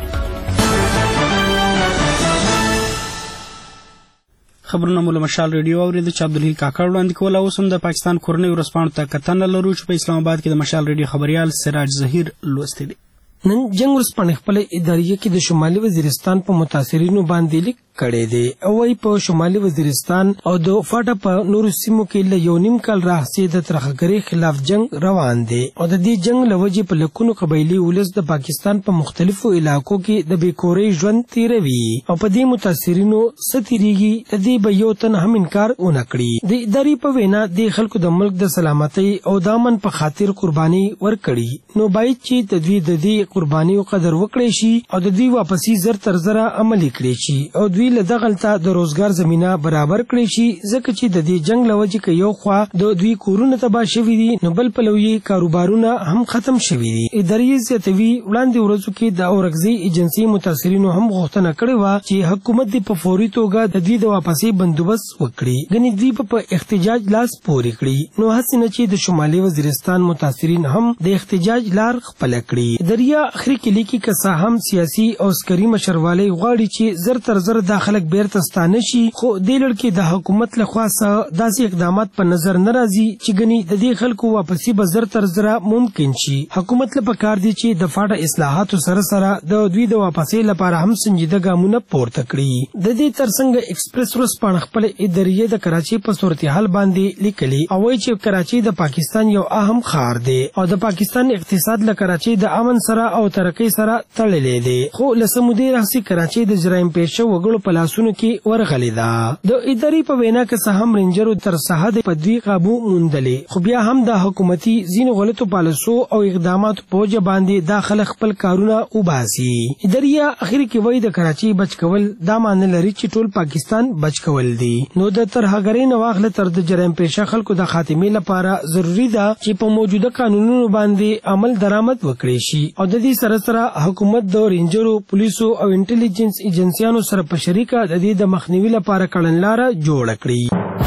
A: خبرونه مو له مشال ریډیو اورېده چې عبدالحی کاکړ وړاندې کوله. اوس هم د پاکستان کورنۍ ورځپاڼو ته کتنه لرو چې په اسلام آباد کې د مشال ریډیو خبریال سراج ظهیر لوستی دی.
P: نن جنگ ورځپاڼې خپل اداریه کې د شمالي وزیرستان په متاثرینو باندې لیک کړی دی او وايي په شمالي وزیرستان او د فاټا په نورو سیمو کې له یو نیم کال راهیسې د ترهګرۍ خلاف جنگ روان دی او د دې جنگ له وجې په لکونو قبایلي ولس د پاکستان په مختلفو علاقو کې د بېکورۍ ژوند تیروي او په دې متاثرینو څه تیریږي د دې به یو تن هم انکار ونه کړي. د ادارې په وینا د خلکو د ملک د سلامتۍ او د امن په خاطر قرباني ورکړي، نو باید چې د دوی د دې قربانیو قدر وکړي شي او د دوی واپسی زر تر زره عملي کړي شي او دوی له دغلته د روزګار زمينه برابر کړي شي، ځکه چې د دې جنگ لوجې کې یو خوا د دوی کورونه تباه شوي دي نو بل پلوي کاروبارونه هم ختم شوي دي. ادارې زیاتوي وړاندې ورځو کې د اورګزي ایجنسی متاثرینو هم غوښتنه کړې و چې حکومت د په فوري توګه د دوی د واپسی بندوبست وکړي، غني دوی په احتجاج لاس پورې کړي. نو هڅه نه چې د شمالي وزیرستان متاثرین هم د احتجاج لار خپل کړي. دریا اخري کې لیکي که هم سیاسي او عسکري مشرواله غواړي چې زر تر زر داخلك بیرته ستانه شي، خو دې لړ کې د حکومت له خوا داسې اقدامات په نظر نه راځي چې غني د دې خلکو واپسی به زر تر زر ممکن شي. حکومت له پکار دي چې د فاټا اصلاحاتو سره سره د دوی د واپسی لپاره هم سنجیده ګامونه پورته کړي. د دې ترڅنګ ایکسپریس ورځپاڼه خپل ادارې د کراچۍ په صورتحال باندې لیکلي او وايي چې کراچۍ د پاکستان یو اهم ښار دی او د پاکستان اقتصاد له کراچۍ د امن سره او ترقۍ سره تړلې دی، خو له سمودي راهسي کراچۍ د جرایم پیشه وګړو په لاسونو کې ورغلې ده. د ادارې په وینا کې سهم رینجرو تر ساحه په دوی قابو موندلې، خو بیا هم د حکومتي ځینو غلطو پالیسو او اقداماتو په وجه باندې داخله خپل کارونه وباسي. ادارې اخري کې وایي د کراچۍ بچ کول دا معنی لري چې ټول پاکستان بچ کول دي، نو د ترهګرۍ نه واخله تر د جرایم پیشه خلکو د خاتمې لپاره ضروری ده چې په موجوده قانونونو باندې عمل درآمد وکړي شي او د دې سره سره حکومت د رینجرو پولیسو او انټيليجنس ایجنسیانو سره په شریکه د دې د مخنیوي لپاره کړنلاره جوړ کړي.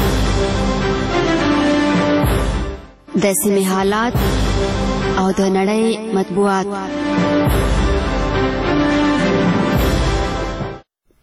F: د سیمې حالات او د نړۍ مطبوعات.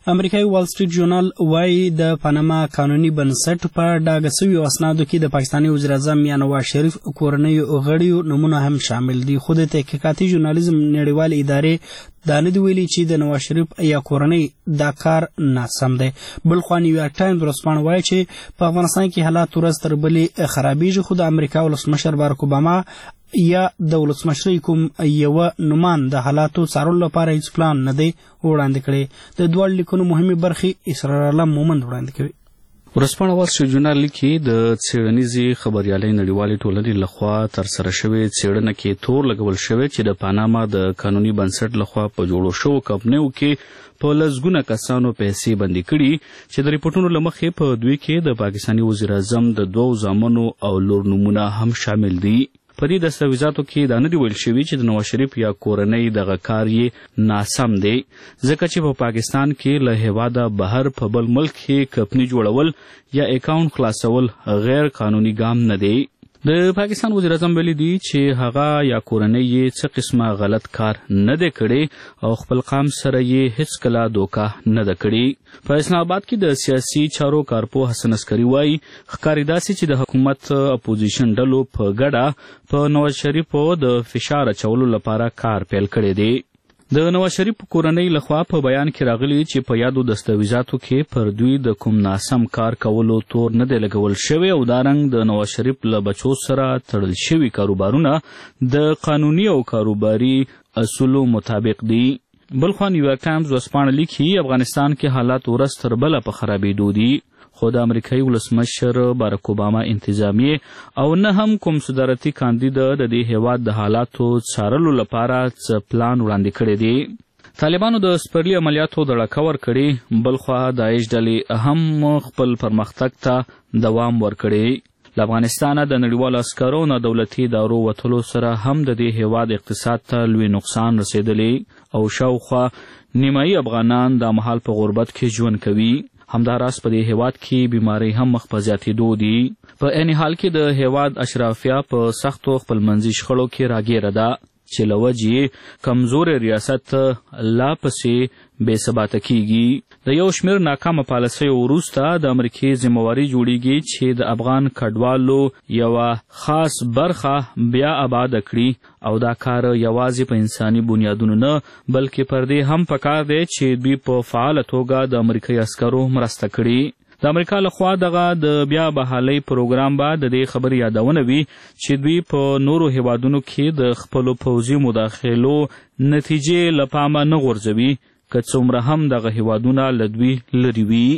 A: امریکایي وال سټریټ ژورنال وایي د پاناما قانوني بنسټ په ډاګه سویو اسنادو کې د پاکستاني وزیر اعظم یا نواز شریف کورنیو غړیو نومونه هم شامل دي، خو د تحقیقاتي ژورنالیزم نړیوالې ادارې دا نه دي ویلي چې د نواز شریف یا کورنۍ دا کار ناسم دی. بل خوا نیویارک ټایمز ورځپاڼه وایي چې په افغانستان کې حالات ورځ تر بلې خرابېږي، خو د امریکا ولسمشر باراک اوباما یا د ولسمشرۍ کوم یوه نومان د حالاتو څارلو لپاره هیڅ پلان نه دی وړاندې کړی. د دواړو لیکنو مهمې برخې اسرار عالم مومند وړاندې کوي.
G: ورځپاڼه وال سټریټ ژورنال لیکي د څېړنیزې خبریالۍ نړیوالې ټولنې لخوا ترسره شوې څېړنه کې تور لګول شوی چې د پاناما د قانوني بنسټ لخوا په جوړو شوو کمپنیو کې په لسګونه کسانو پیسې بندي کړي چې د ریپورټونو له مخې په دوی کې د پاکستاني وزیر اعظم د دوو زامنو او لور نومونه هم شامل دي. په دې دستاویزاتو کې دا نه دي ویل شوي چې د نواز شریف یا کورنۍ دغه کار یې ناسم دی، ځکه چې په پاکستان کې له هیواده بهر په بل ملک کې کمپني جوړول یا اکاونټ خلاصول غیر قانوني ګام نه دی. د پاکستان وزیر اعظم ویلي دي چې هغه یا کورنۍ یې څه قسمه غلط کار نه دی کړی او خپل قام سره یې هیڅکله دوکه نه ده کړې. په اسلام آباد کې د سیاسي چارو کارپو حسن عسکري وایي ښکاري داسې چې د حکومت اپوزیشن ډلو په ګډه په نواز شریف د فشار اچولو لپاره کار پیل کړی دی. د نواز شریف کورنۍ لخوا په بیان کې راغلي چې په یادو دستاویزاتو کې پر دوی د کوم ناسم کار کولو تور نه دی لګول شوی او دارنګ د نواز شریف له بچو سره تړل شوي کاروبارونه د قانوني او کاروباري اصولو مطابق دي. بلخوا نیویارک ټایمز ورځپاڼه لیکي افغانستان کې حالات ورځ تر بله په خرابېدو دي، خو د امریکایي ولسمشر باراک اوباما انتظامیې او نه هم کوم صدارتي کاندید د دې هیواد د حالاتو څارلو لپاره څه پلان وړاندې کړی دی. طالبانو د سپرلي عملیاتو دړکه ورکړې، بلخوا داعش ډلې هم خپل پرمختګ ته دوام ورکړی. له افغانستانه د نړیوالو عسکرو نه دولتي ادارو وتلو سره هم د دې هیواد اقتصاد ته لوی نقصان رسېدلی او شاوخوا نیمایي افغانان دا مهال په غربت کې ژوند کوي. همداراز په دې هیواد کې بیماری هم مخ په زیاتېدو دي. په عین حال کې د هیواد اشرافیه په سختو خپلمنځي شخړو کې راګیره ده چې له وجې کمزورې ریاست لا پسې بې ثباته کیږي. د یو شمېر ناکامه پالیسیو وروسته د امریکې ذمهواري جوړیږي چې د افغان کډوالو یوه خاص برخه بیا آباده کړي او دا کار یوازې په انساني بنیادونو نه بلکې پر دې هم پکار دی چې دوی په فعاله توګه د امریکایي عسکرو مرسته کړي. د امریکا لخوا دغه د بیا بحالۍ پروګرام به د دې خبرې یادونه وي چې دوی په نورو هیوادونو کې د خپلو پوځي مداخلو نتیجې له پامه نه غورځوي که څومره هم دغه هیوادونه له دوی لرې وي.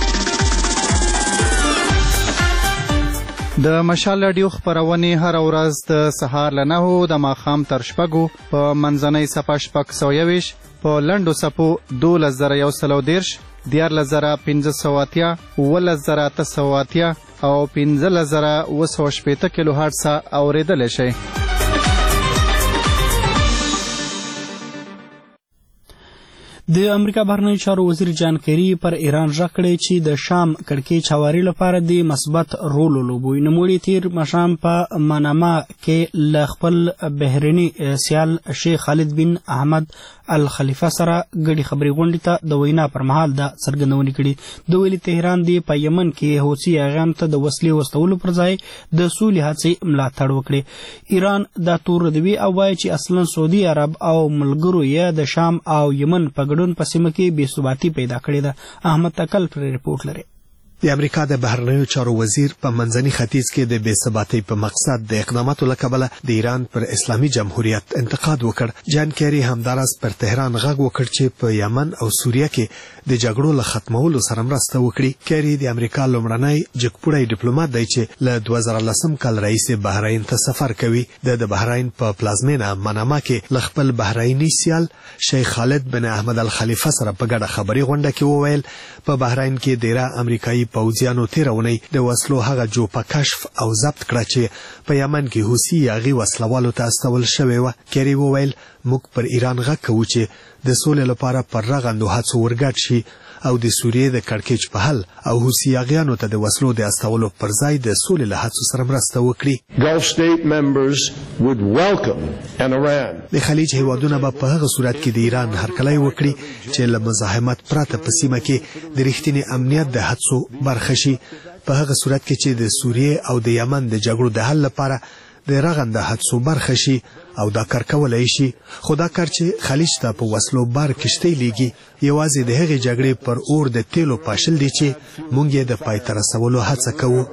N: د مشال راډیو خپرونې هره ورځ د سهار له نهو د ماښام تر شپږو په منځنۍ څپه شپږ سوه یوویشت په لنډو څپو دولس زره یو سل او دېرش دیارلس زره پنځه سوه اتیا اوولس زره اته سوه اتیا او پنځلس زره اوه سوه شپېته کیلو هرټزه اورېدلی شئ.
A: د امریکا بهرنیو چارو وزیر جان کیری پر ایران ژغ کړی چې د شام کړکۍ چاواري لپاره د مثبت رول ولوبوي. نوموړي تیر ماښام په مناما کې له خپل بهرني سیال شیخ خالد بن احمد الخلیفه سره ګډې خبرې غونډې ته د وینا پر مهال دا څرګندونې کړي. د ویلي تهران دی په یمن کې حوثي اغیانو ته د وسلې وستولو پر ځای د سولې هڅې ملاتړ وکړي. ایران دا تور ردوي او وایي چې اصلا سعودي عرب او ملګرو یې د شام او یمن په ګډون په سیمه کې بې ثباتي پیدا کړې ده. احمد تکل پر رپورټ لري.
O: د امریکا د بهرنیو چارو وزیر په منځني ختیځ کې د بې ثباتۍ په مقصد د اقداماتو له کبله د ایران پر اسلامي جمهوریت انتقاد وکړ. جان کیری همداراز پر تهران غږ وکړ چې په یمن او سوریه کې د جګړو له ختمولو سره مرسته وکړي. کیری د امریکا لومړنی جګپوړی ډیپلوماټ دی چې له دوه زره لسم کال راهیسې بحرین ته سفر کوي. د بحرین په پلازمینه مناما کې له خپل بحریني سیال شیخ خالد بن احمد الخلیفه سره په ګډه خبري غونډه کې وویل په بحرین کې ډیره امریکایي پوځیانو تیرونی د وسلو هغه جوپه کشف او ضبط کړه چې په یمن کې حوثي یاغي وسلوالو ته استول شوی و. کیری وویل موږ پر ایران غږ کوو چې د سولې لپاره پر رغندو هڅو ورګډ شي او د سوریې د کړکېچ په حل او حوثیاغیانو ته د وسلو د استولو پر ځای د سولې له هڅو سره مرسته وکړي.
E: Gulf state members would welcome an Iran.
O: د خلیج هیوادونه به په هغه صورت کې د ایران هرکلی وکړي چې له مزاحمت پرته په سیمه کې د رښتینې امنیت د هڅو برخه شي. په هغه صورت کې چې د سوریې او د یمن د جګړو د حل لپاره د رغنده هڅو برخه شي او دا کار کولای شي. خو دا کار چې خلیج ته په وسلو بار کشتۍ لیږي یوازې د هغې جګړې پر اور د تیلو پاشل دی چې موږ یې د پای ته رسولو هڅه کوو.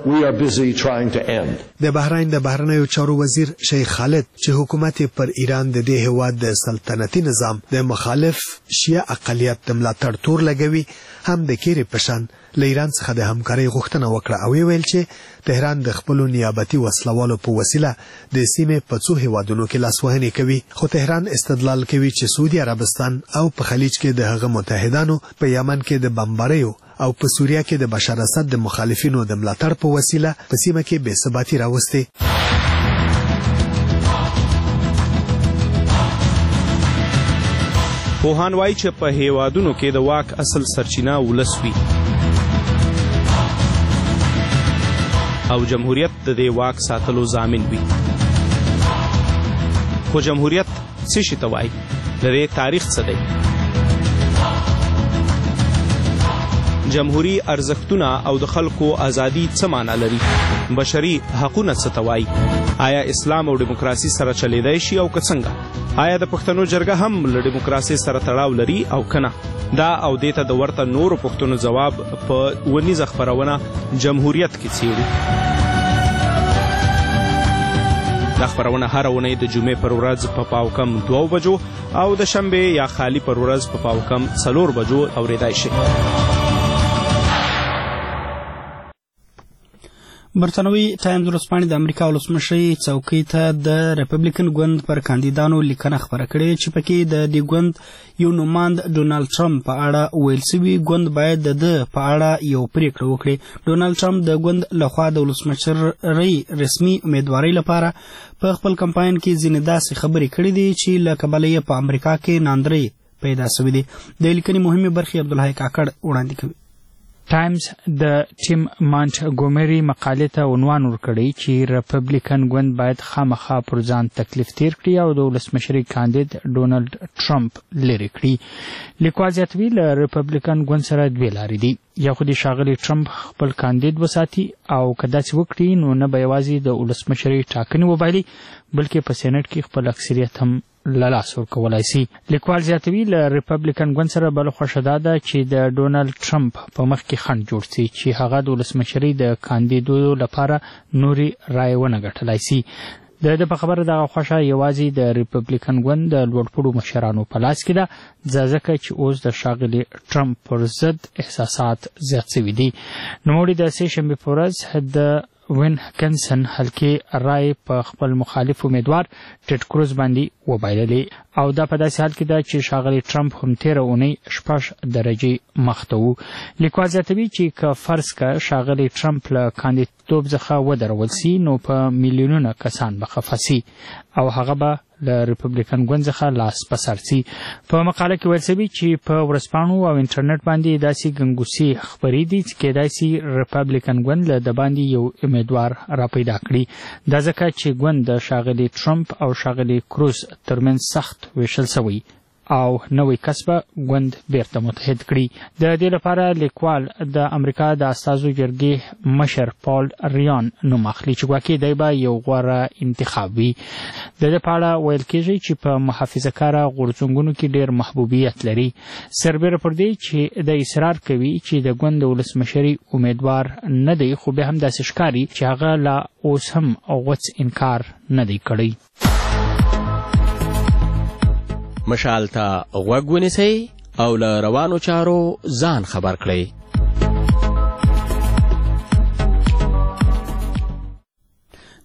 O: د بحرین د بهرنیو چارو وزیر شیخ خالد چې حکومت پر ایران د دې هیواد د سلطنتي نظام د مخالف شیعه اقلیت د ملاتړ تور لګوي هم د کیرې په شان له ایران څخه د همکارۍ غوښتنه وکړه او ویل چې تهران د خپلو نیابتي وسلوالو په وسیله د سیمې په څو هیوادونو کې لاسوهنې کوي. خو تهران استدلال کوي چې سعودي عربستان او په خلیج کې د هغه متحدانو په یمن کې د بمباریو او په سوریه کې د بشار اسد د مخالفینو د ملاتړ په وسیله په سیمه کې بې ثباتي راوستې.
L: پوهان وایي چې په هیوادونو کې د واک اصل سرچینه ولس وي او جمهوریت د دې واک ساتلو ضامن وي. خو جمهوریت څه شي ته وایي؟ د دې تاریخ څه دی؟ جمهوری ارزښتونه او د خلکو ازادي څه معنا لري؟ بشري حقوقونه څه ته وایي؟ آیا اسلام او دیموکراسي سره چلیدای شي او که څنګه؟ آیا د پښتنو جرګه هم له دیموکراسي سره تړاو لري او کنه؟ دا او دې ته د ورته نورو پښتنو ځواب په ونیزه خپرونه جمهوریت کې څیړو. دا خپرونه هر اونۍ د جمعې پر ورځ په پاو کم دوه بجو او د شنبې یا خالی پر ورځ په پاو کم څلور بجو اورېدای شي.
A: برتانوي ټایمز ورځپاڼې د امریکا ولسمشرۍ څوکۍ ته د ریپبلیکن ګوند پر کاندیدانو لیکنه خپره کړې چې پکې د دې ګوند یو نوماند ډونالډ ټرمپ په اړه ویل سوي ګوند باید د ده په اړه یو پریکړه وکړي. ډونالډ ټرمپ د ګوند لخوا د ولسمشرۍ رسمي امیدوارۍ لپاره په خپل کمپاین کې ځینې داسې خبرې کړې دي چې له کبله یې په امریکا کې ناندرۍ پیدا سوي دي. د لیکنې مهمې برخې عبدالحی کاکړ وړاندې کوي.
B: ټایمز د ټیم مانټګومري مقالې ته عنوان ورکړی چې ریپبلیکن ګوند باید خامخا پر ځان تکلیف تیر کړي او د ولسمشرۍ کاندید ډونالډ ټرمپ لرې کړي. لیکوال زیاتوي له ریپبلیکن ګوند سره دوې لارې دي، یا خو د ښاغلي ټرمپ خپل کاندید وساتي او که داسې وکړي نو نه به یوازې د ولسمشرۍ ټاکنې وبایلي بلکې په سینټ کې خپل اکثریت هم له لاسه ورکولی سي. لیکوال زیاتوي له ریپبلیکن ګوند سره بله خوښه دا ده چې د ډونالډ ټرمپ په مخ کې خنډ جوړ سي چې هغه د ولسمشرۍ د کاندیدو لپاره نورې رایې ونه ګټلی سي. د ده په خبره دغه خوښه یوازې د ریپبلیکن ګوند د لوړپوړو مشرانو په لاس کې ده، ځکه چې اوس د ښاغلي ټرمپ پر ضد احساسات زیات سوي دي. نوموړي د سې شنبې په ورځ د وین هکنسن حلقې رای په خپل مخالف امیدوار ټیډ کروز باندې وبایللې او دا په داسې حال کې ده چې ښاغلي ټرمپ هم تېره اونۍ شپږ درجې مخته و. لیکوال زیاتوي چې که فرض که ښاغلي ټرمپ له کاندیدتوب څخه ودرول سي نو په میلیونونه کسان به خفه سي او هغه به له ریپبلیکن ګوند څخه لاس په سر سي. په مقاله کې ویل سوي چې په ورځپاڼو او انټرنیټ باندې داسې ګنګوسې خپرې دي چې کیدای سي ریپبلیکن ګوند له د باندې یو امیدوار راپیدا کړي. دا ځکه چې ګوند د ښاغلي ټرمپ او ښاغلي کروز ترمنځ سخت ویشل سوی او نوی کس به ګوند بیرته متحد کړي. د دې لپاره لیکوال د امریکا د استازو جرګې مشر پال ریان نوم اخلي چې ګواکې دی به یو غوره انتخاب وي. د دې په اړه ویل کېږي چې په محافظه کاره غورځنګونو کې ډېر محبوبیت لري، سربیره پر دې چې د اصرار کوي چې د ګوند د ولسمشرۍ امیدوار نه دی، خو بیا هم داسې ښکاري چې هغه لا اوس هم غوڅ انکار نه دی کړی.
Q: مشال ته غوږ ونیسئ او له روانو چارو ځان خبر کړئ.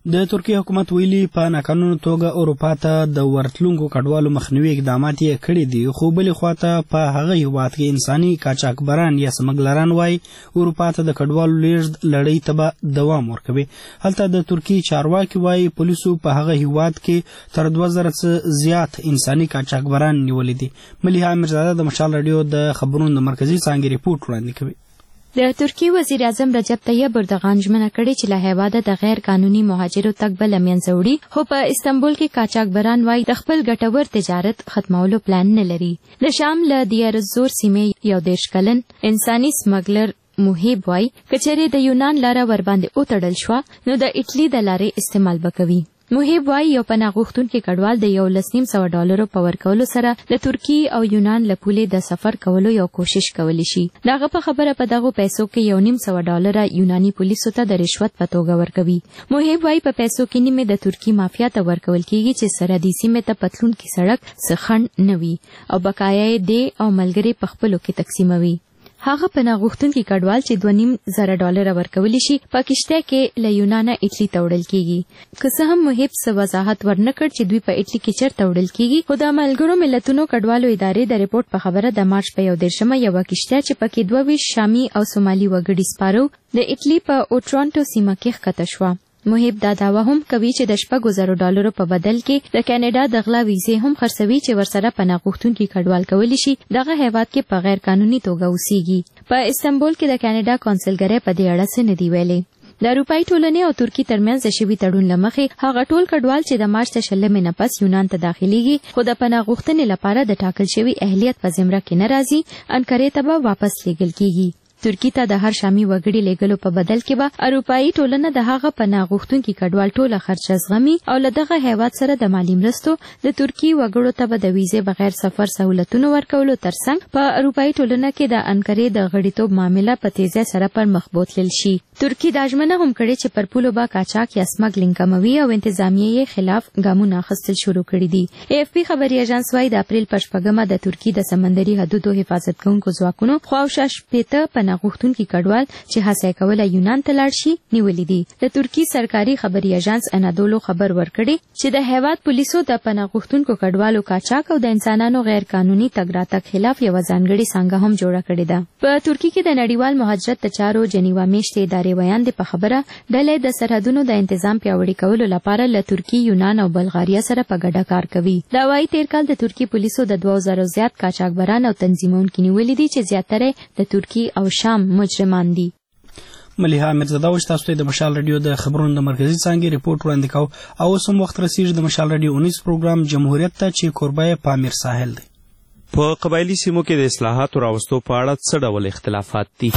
A: د ترکیه حکومت ویلي په ناقانونه توګه اروپا ته د ورتلونکو کډوالو مخنیوي اقدامات یې کړي دي، خو بلې خواته په هغه هیواد کې انساني قاچاقبران یا سمګلران وایي اروپا ته د کډوالو لیږد لړۍ ته به دوام ورکوي. هلته د ترکیې چارواکي وایي پولیسو په هغه هیواد کې تر دوه زره څخه زیات انساني قاچاقبران نیولي دي. ملیحه امیرزاده د مشال راډیو د خبرونو د مرکزي څانګې ریپورټ وړاندې کوي.
R: د ترکیې وزیر اعظم رجب طیب اردوغان ژمنه کړې چې له هیواده د غیر قانوني مهاجرو تګ به له منځه وړي، خو په استنبول کې قاچاقبران وایي د خپل ګټور تجارت ختمولو پلان نه لري. د شام له دیار الزور سیمې یو دېرش کلن انساني سمګلر محیب وایي که چېرې د یونان لاره ورباندې وتړل شوه نو د اټلي د لارې استعمال به کوي. محیب وایي یو پناه غوښتونکی کډوال د یو لس نیم سوه ډالرو په ورکولو سره د ترکیې او یونان له پولې د سفر کولو یو کوشش کولی شي. د هغه په خبره په دغو پیسو کې یو نیم سوه ډالره یوناني پولیسو ته د رشوت په توګه ورکوي. محیب وایي په پیسو کې نیمې د ترکیې مافیا ته ورکول کیږي چې سرحدي سیمې ته پتلونکي سړک څه خنډ نه وي او بقایا یې دی او ملګري په خپلو کې تقسیموي. هغه پناه غوښتونکي کډوال چې دوه نیم زره ډالره ورکولی شي په کشته کې له یونانه اټلي ته وړل کیږي. که څه هم محیب څه وضاحت ورنه کړ چې دوی په اټلي کې چېرته وړل کیږي، خو د ملګرو ملتونو کډوالو ادارې د ریپورټ په خبره د مارچ په یو دېرشمه یوه کشته چې پکې دوه ویشت شامي او سومالي وګړي سپاره د اټلي په اوټرانټو سیمه کې ښکته شوه. محیب دا دعوه هم کوي چې د شپږو زرو ډالرو په بدل کې د کاناډا د غلا ویزې هم خرڅوي چې ورسره پناه غوښتونکي کډوال کولی شي دغه هیواد کې په غیر قانوني توګه اوسیږي. په استنبول کې د کاناډا کونسلګرۍ په دې اړه څه نه دي ویلي. د اروپایي ټولنې او ترکیې ترمنځ د شوي تړون له مخې هغه ټول کډوال چې د مارچ د شلمې نه پس یونان ته داخليږي خو د پناه غوښتنې لپاره د ټاکل شوي اهلیت په زمره کې نه راځي، انکرې ته به واپس لیږل کیږي. ترکی ته د هر شامي وګړي لیږلو په بدل کې به اروپایي ټولنه د هغه پناه غوښتونکي کډوال ټوله خرچه زغمي او له دغه هیواد سره د مالي مرستو د ترکی وګړو ته به د ویزې بغیر سفر سہولتونو ورکولو ترڅنګ په اروپایي ټولنه کې د انکرې د غړیتوب معامله په تیزه سره پر مخ بوتلل شي. ترکی دا ژمنه هم کړې چې پر پولو به قاچاق یا سمګلینګ کموي او انتظامیې یې خلاف ګامونه اخیستل شروع کړي دي. ای اف پی خبري اژانس وايي د اپریل په شپږمه د ترکی د سمندري حدودو حفاظت کوونکو ځواکونو خواوشا شپېته پناه غوښتونکي کډوال چې هڅه کوله یونان ته لاړ شي نیولي دي. د ترکی سرکاري خبري اژانس انادولو خبر ورکړي چې د هیواد پولیسو د پناه غوښتونکو کډوالو قاچاق او د انسانانو غیر قانوني تګ راتګ خلاف یو ځانګړي څانګه هم جوړه کړې ده. په ترکی کې د نړیوال مهاجرت د چارو جنیوا میشتې ادارې ویان دي په خبره ډلې د سرحدونو د تنظیم پیاوړي کولو لپاره له ترکی، یونان او بلغاریا سره په ګډه کار کوي. دا وايي تیر کال د ترکی پولیسو د دوه زره زیات قاچاقبران او تنظیمونکي نیولي دي چې زیاتره د ترکی او شام مجرمان دي.
A: ملیحه امیرزاده اوس تاسو ته د مشال رادیو د خبرونو د مرکزي څانګې ریپورټ وړاندې کوو او اوس هم وخت رسیږي د مشال رادیو اونیس پروګرام جمهوریت ته چې کوربه یې پامیر ساحل دی.
L: په قبایلي سیمو کې د اصلاحاتو راوستو په اړه څه ډول اختلافات دي؟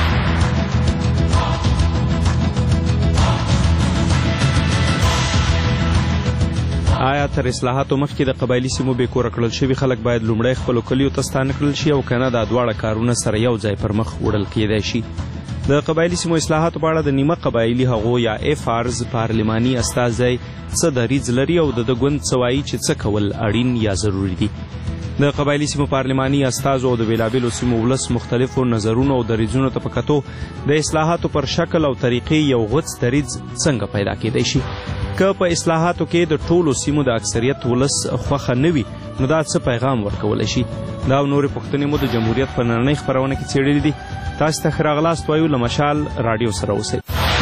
L: آیا تر اصلاحاتو مخکې د قبایلي سیمو بې کوره کړل شوي خلک باید لومړی خپلو کلیو ته ستانه کړل شي او که نه دا دواړه کارونه سره یو ځای پر مخ وړل کیدای شي؟ د قبایلي سیمو اصلاحاتو په اړه د نیمه قبایلي هغو یا ایف آرز پارلماني استازی څه دریځ لري او د ده ګوند څه وایي چې څه کول اړین یا ضروري دي. د قبایلي سیمو پارلماني استازو او د بېلابېلو سیمو ولس مختلفو نظرونو او دریځونو ته په کتو د اصلاحاتو پر شکل او طریقې یو غوڅ دریځ څنګه پیدا کیدای شي؟ که په اصلاحاتو کې د ټولو سیمو د اکثریت ولس خوښه نه وي نو دا څه پیغام ورکولی شي؟ دا او نورې پوښتنې مو د جمهوریت په نننۍ خپرونه کې څېړلې دي. تاسو ته ښه راغلاست وایو له مشال راډیو سره اوسئ.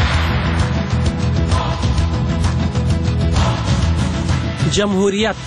S: جمهوریت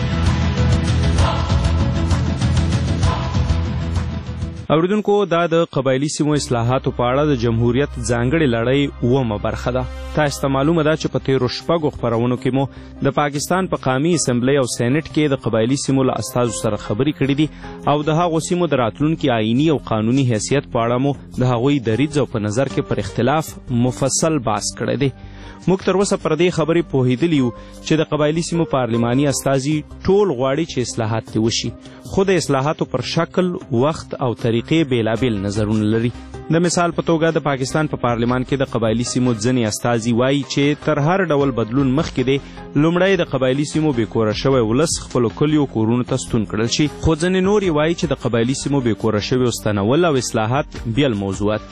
L: اوریدونکو دا د قبایلي سیمو اصلاحاتو په اړه د جمهوریت ځانګړې لړۍ اومه برخه ده. تاسو ته معلومه ده چې په تېرو شپږو خپرونو کې مو د پاکستان په قامي اسمبلی او سینټ کې د قبایلي سیمو له استازو سره خبرې کړې دي او د هغو سیمو د راتلونکي آئیني او قانوني حیثیت په اړه مو د هغوی دریځ او په نظر کې پر اختلاف مفصل بحث کړی دی. موږ تر اوسه پر دې خبرې پوهېدلي یو چې د قبایلي سیمو پارلماني استازي ټول غواړي چې اصلاحات دې وشي، خو د اصلاحاتو پر شکل، وخت او طریقې بېلابېل نظرونه لري. د مثال په توګه د پاکستان په پا پارلمان کې د قبایلي سیمو ځینې استازي وایي چې تر هر ډول بدلون مخکې دی لومړی د قبایلي سیمو بې کوره شوی ولس خپلو کلیو کورونو ته ستون کړل شي، خو ځینې نور یې وایي چې د قبایلي سیمو بې کوره شویو ستنول او اصلاحات بیل موضوعات دي.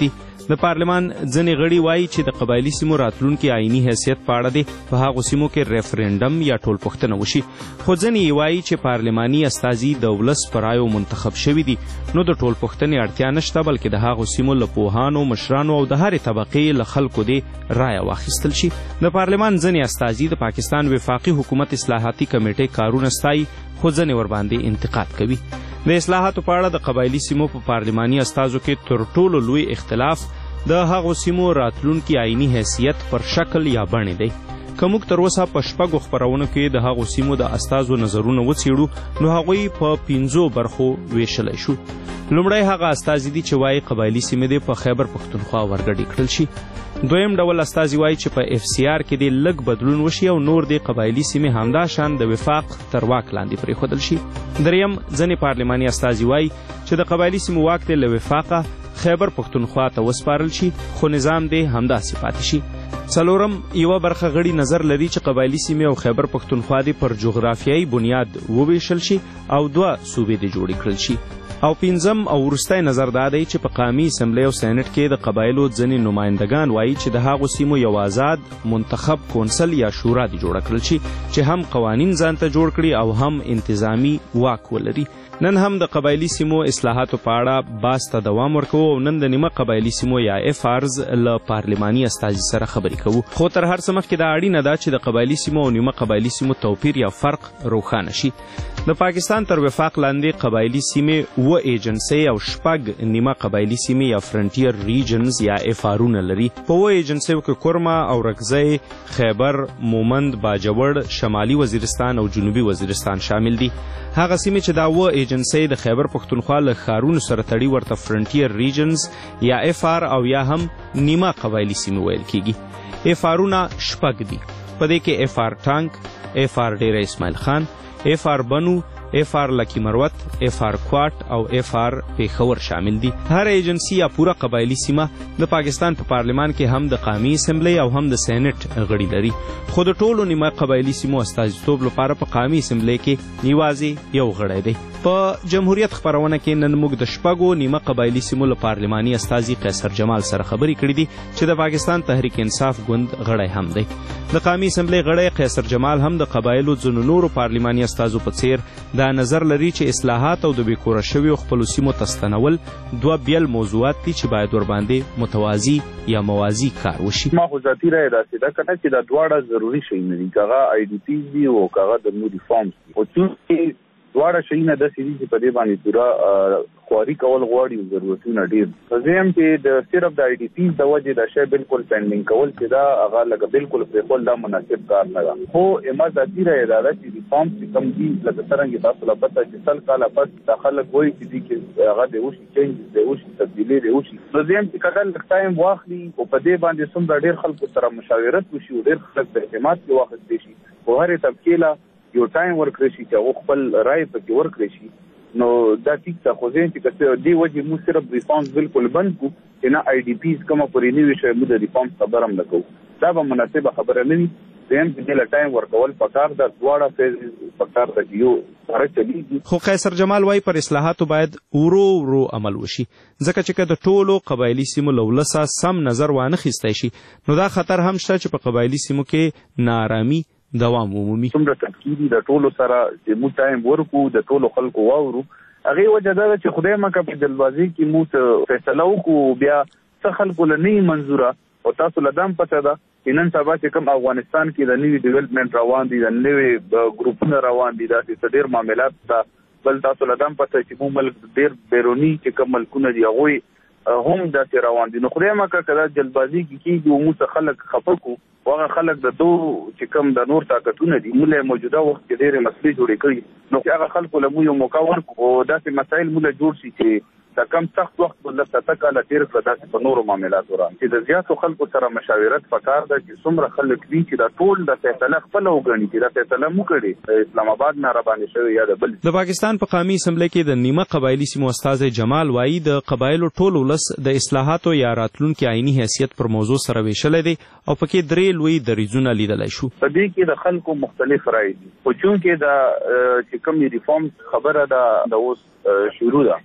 L: د پارلمان ځینې غړي وایي چې د قبایلي سیمو راتلونکي آئیني حیثیت په اړه دی په هغو سیمو کې ریفرنډم یا ټولپوښتنه وشي، خو ځینې یې وایي چې پارلماني استازي د ولس په رایو منتخب شوي دي، نو د ټولپوښتنې اړتیا نشته، بلکې د هغو سیمو له پوهانو، مشرانو او د هرې طبقې له خلکو دې رایه واخیستل شي. د پارلمان ځینې استازي د پاکستان وفاقي حکومت اصلاحاتي کمیټې کارونه ستایي، خو ځینې ورباندې انتقاد کوي. د اصلاحاتو په اړه د قبایلي سیمو په پارلماني استازو کې تر ټولو لوی اختلاف د هغو سیمو راتلونکي آئیني حیثیت پر شکل یا بڼې دی. که موږ تر اوسه په شپږو خپرونو کې د هغو سیمو د استازو نظرونه وڅېړو، نو هغوی په پنځو برخو ویشلی شو. لومړی هغه استازي دي چې وایي قبایلي سیمې دې په خیبر پښتونخوا ورګډې کړل شي. دویم ډول استازي وایي چې په اف سی آر کې دې لږ بدلون وشي او نور دې قبایلي سیمې همدا شان د وفاق تر واک لاندې پرېښودل شي. دریم ځینې پارلماني استازي وایي چې د قبایلي سیمو واک دې له وفاقه خیبر پښتونخوا ته وسپارل شي، خو نظام دې همداسې پاتې شي. څلورم یوه برخه غړي نظر لري چې قبایلي سیمې او خیبر پښتونخوا دې پر جغرافیایي بنیاد وویشل شي او دوه صوبې دې جوړې کړل شي. او پنځم او وروستی نظر دا دی چې په قومي اسمبلی او سینټ کې د قبایلو ځینې نمایندګان وایي چې د هغو سیمو یو آزاد منتخب کونسل یا شورا دې جوړه کړل شي چې هم قوانین ځان ته جوړ کړي او هم انتظامی واک ولري. نن هم د قبایلي سیمو اصلاحاتو په اړه باس ته دوام ورکوو او نن د نیمه قبایلي سیمو یا اف آرز له پارلماني استازي سره خبرې کوو. خو تر هر څه مخکې دا اړینه ده چې د قبایلي سیمو او نیمه قبایلي سیمو توپیر یا فرق روښانه شي. د پاکستان تر وفاق لاندې قبایلي سیمې اووه ایجنسۍ او شپږ نیمه قبایلي سیمې یا فرنټیر ریجنز یا اف آرونه لري. په اووه ایجنسیو کې کورما او رکزی، خیبر، مومند، باجوړ، شمالي وزیرستان او جنوبي وزیرستان شامل دي. هغه سیمې چې دا اووه ایجنسۍ د خیبر پښتونخوا له ښارونو سره تړي ورته فرنټیر ریجنز یا اف آر او یا هم نیمه قبایلي سیمې ویل کیږي. اف آرونه شپږ دي، په دې کې اف آر ټانک، اف آر ډیره اسماعیل خان، اف آر بنو، اف آر لکی مروت، اف آر کوات او اف آر پیښور شامل دي. هر ایجنسی یا پوره قبایلي سیمه د پاکستان په پارلمان کې هم د قومي اسمبلی او هم د سینټ غړي لري، خو د ټولو نیمه قبایلي سیمو استازیتوب لپاره په قومي اسمبلی کې یوازې یو غړی دی. په جمهوریت خپرونه کې نن موږ د شپږو نیمه قبایلي سیمو له پارلماني استازي قیصر جمال سره خبرې کړې دي چې د پاکستان تحریک انصاف ګوند غړی هم دی. د قومي اسمبلی غړی قیصر جمال هم د قبایلو ځینو نورو پارلماني استازو په څیر دا نظر لري چې اصلاحات او د بیکوره شویو خپلو سیمو ته ستنول دوه بیل موضوعات دي چې باید ورباندې متوازي یا موازي کار وشي.
D: ما خو ذاتي رایه داسې ده که نه چې دا دواړه ضروري شیونه دي، که هغه آی ډي پیز دي او که هغه د نو ریفارمز دي. خو چونکې دواړه شیونه داسې دي چې په دې باندې پوره خواري کول غواړي او ضرورتونه ډېر. زه هم چې د صرف د آی ډي پیز د وجې دا شی بالکل پینډینګ کول چې دا هغه لکه بالکل پرېښول دا مناسب کار نه ده. خو ما ذاتي رایه دا ده چې ریفارمز چې کوم دي لکه څرنګه تاسو لا پته چې سل کاله پس دا خلک وایي چې دي کې هغه دی وشي چینجز دی وشي تبدیلي دی وشي. نو زه هم چې که دا لږ ټایم واخلي او په دې باندې څومره ډېر خلکو سره مشاورت وشي او ډېر خلک په اعتماد کې واخیستی شي او هرې طبقې له یو ټایم ورکړی شي چې هغه خپل رای پکې ورکړی شي، نو دا ټیک ده. خو زه چې که دې وجې موږ صرف ریفارمز بالکل بند کړو چې نه آی ډي پیز کومه پورې نه وي شوی، موږ د ریفارمز خبره هم نه کوو، دا به مناسبه خبره نه وي. دویم چې دې له ټایم ورکول پکار ده، دواړه فیز پکار ده چې یو سره چلیږي.
L: خو قیصر جمال وایي پر اصلاحاتو باید ورو ورو عمل وشي، ځکه چې که د ټولو قبایلي سیمو له ولسه سم نظر وانخیستی شي نو دا خطر هم شته چې په قبایلي سیمو کې ناارامي دوام ومومي.
D: څومره تفکیري د ټولو سره چې موږ ټایم ورکو د ټولو خلکو واورو، هغې وجه دا ده چې خدای مکه په جلبازي کې موږ فیصله وکړو، بیا څه خلکو له نه منظوره او تاسو له دا هم پته ده چې نن سبا چې کوم افغانستان کې د نوي ډیولپمنټ روان دي، د نوي ګروپونه روان دي، داسې څه ډېر معاملات ده. بل تاسو له دا هم پته چې موږ ملک ډېر بیروني چې کوم ملکونه دي هغوی هم داسې روان دي. نو خدای مکه که دا جلبازي کې کېږي او موږ خلک خفه کړو او هغه خلک د دو چې کوم د نور طاقتونه دي موږ موجوده وخت کې ډېرې مسلې جوړې کړي، نو هغه خلکو له موږ یو موقع ورکړو او داسې مسایل موږ جوړ شي چې دا کم سخت وخت په لږ څه کاله تېر کړه داسې په نورو معاملاتو را چې د زیاتو خلکو سره مشاورت پکار ده چې څومره خلک دي چې دا ټول د فیصله خپله وګڼي چې دا فیصله مو کړې اسلام آباد نه راباندې شوې یا د بل.
L: د پاکستان په قومي اسمبلی کې د نیمه قبایلي سیمو استازی جمال وایي د قبایلو ټول ولس د اصلاحاتو یا راتلونکي آئیني حیثیت پر موضوع سره ویشلی دی او پکې درې لوی دریځونه لیدلی شو.
D: په دې کې د خلکو مختلف رای دي، خو چونکې دا چې کوم ریفارمز خبره ده د اوس شروع ده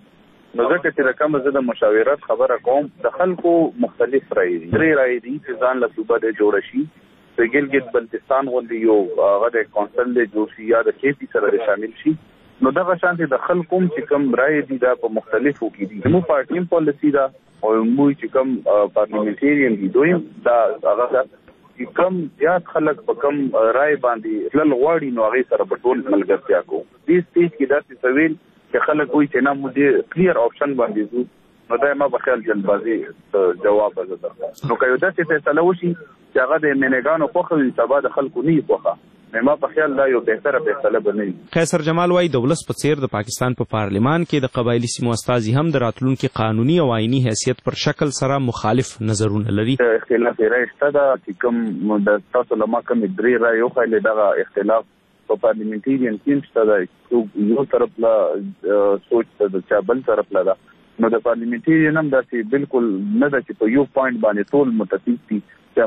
D: نو ځکه چې رقم زه د مشاورت خبره کوم د خلکو مختلف رائے دي درې رائے دي چې ځان له صوبه د جوړ شي د ګلګت بلتستان غوندي یو هغه د کونسل د جوړ شي یا د کیپی سره شامل شي نو دغه شانتي د خلکو چې کوم رائے دي دا په مختلفو کې دي نو پارټیم پالیسی دا او موږ چې کوم پارلیمنټریان دي دوی دا هغه چې کوم زیات خلک په کوم رائے باندې تل غواړي نو هغه سره په ټول ملګرتیا کوو دې سټیج کې دا څه ویل چې خلک وایي چې نه موږ کلیر آپشن باندې ځو نو دا ما په خیال جلبازي جواب زده نو که یو داسې فیصله وشي چې هغه د منګانو خوخه وي سبا د خلکو نه خوخه ما په خیال دا یو بهتره فیصله بنوي.
L: قیصر جمال وايي د ولس په څیر د پاکستان په پا پارلمان کې د قبایلی سیمو استازي هم د راتلونکي قانوني او آئینی حیثیت پر شکل سره مخالف نظرونه لري.
D: اختلاف رائے شته دا چې کوم د تاسو لمه کوم درې رائے یو خلک دغه اختلاف په پارلیمنټریان کې شته دا یو طرف لا سوچ د چا بل طرف لا نو د پارلیمنټریان هم دا چې بالکل نه د چې په یو پوینټ باندې ټول متفق دي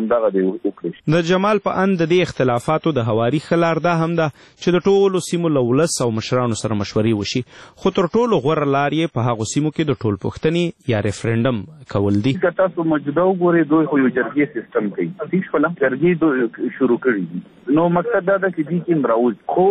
L: د جمال په اند د اختلافاتو د هواري خلار دا هم ده چې د ټولو سیمو له ولس او مشرانو سره مشورې وشي خو تر ټولو غوره لار یې په هغو سیمو کې د ټول پوښتنې یا ریفرنډم کول دي.
D: که تاسو موجوده وګورئ دوی خو یو جرګې سیستم کوي هیڅ فلم جرګې شروع کړي نو مقصد دا ده چې دې کې مراوز خو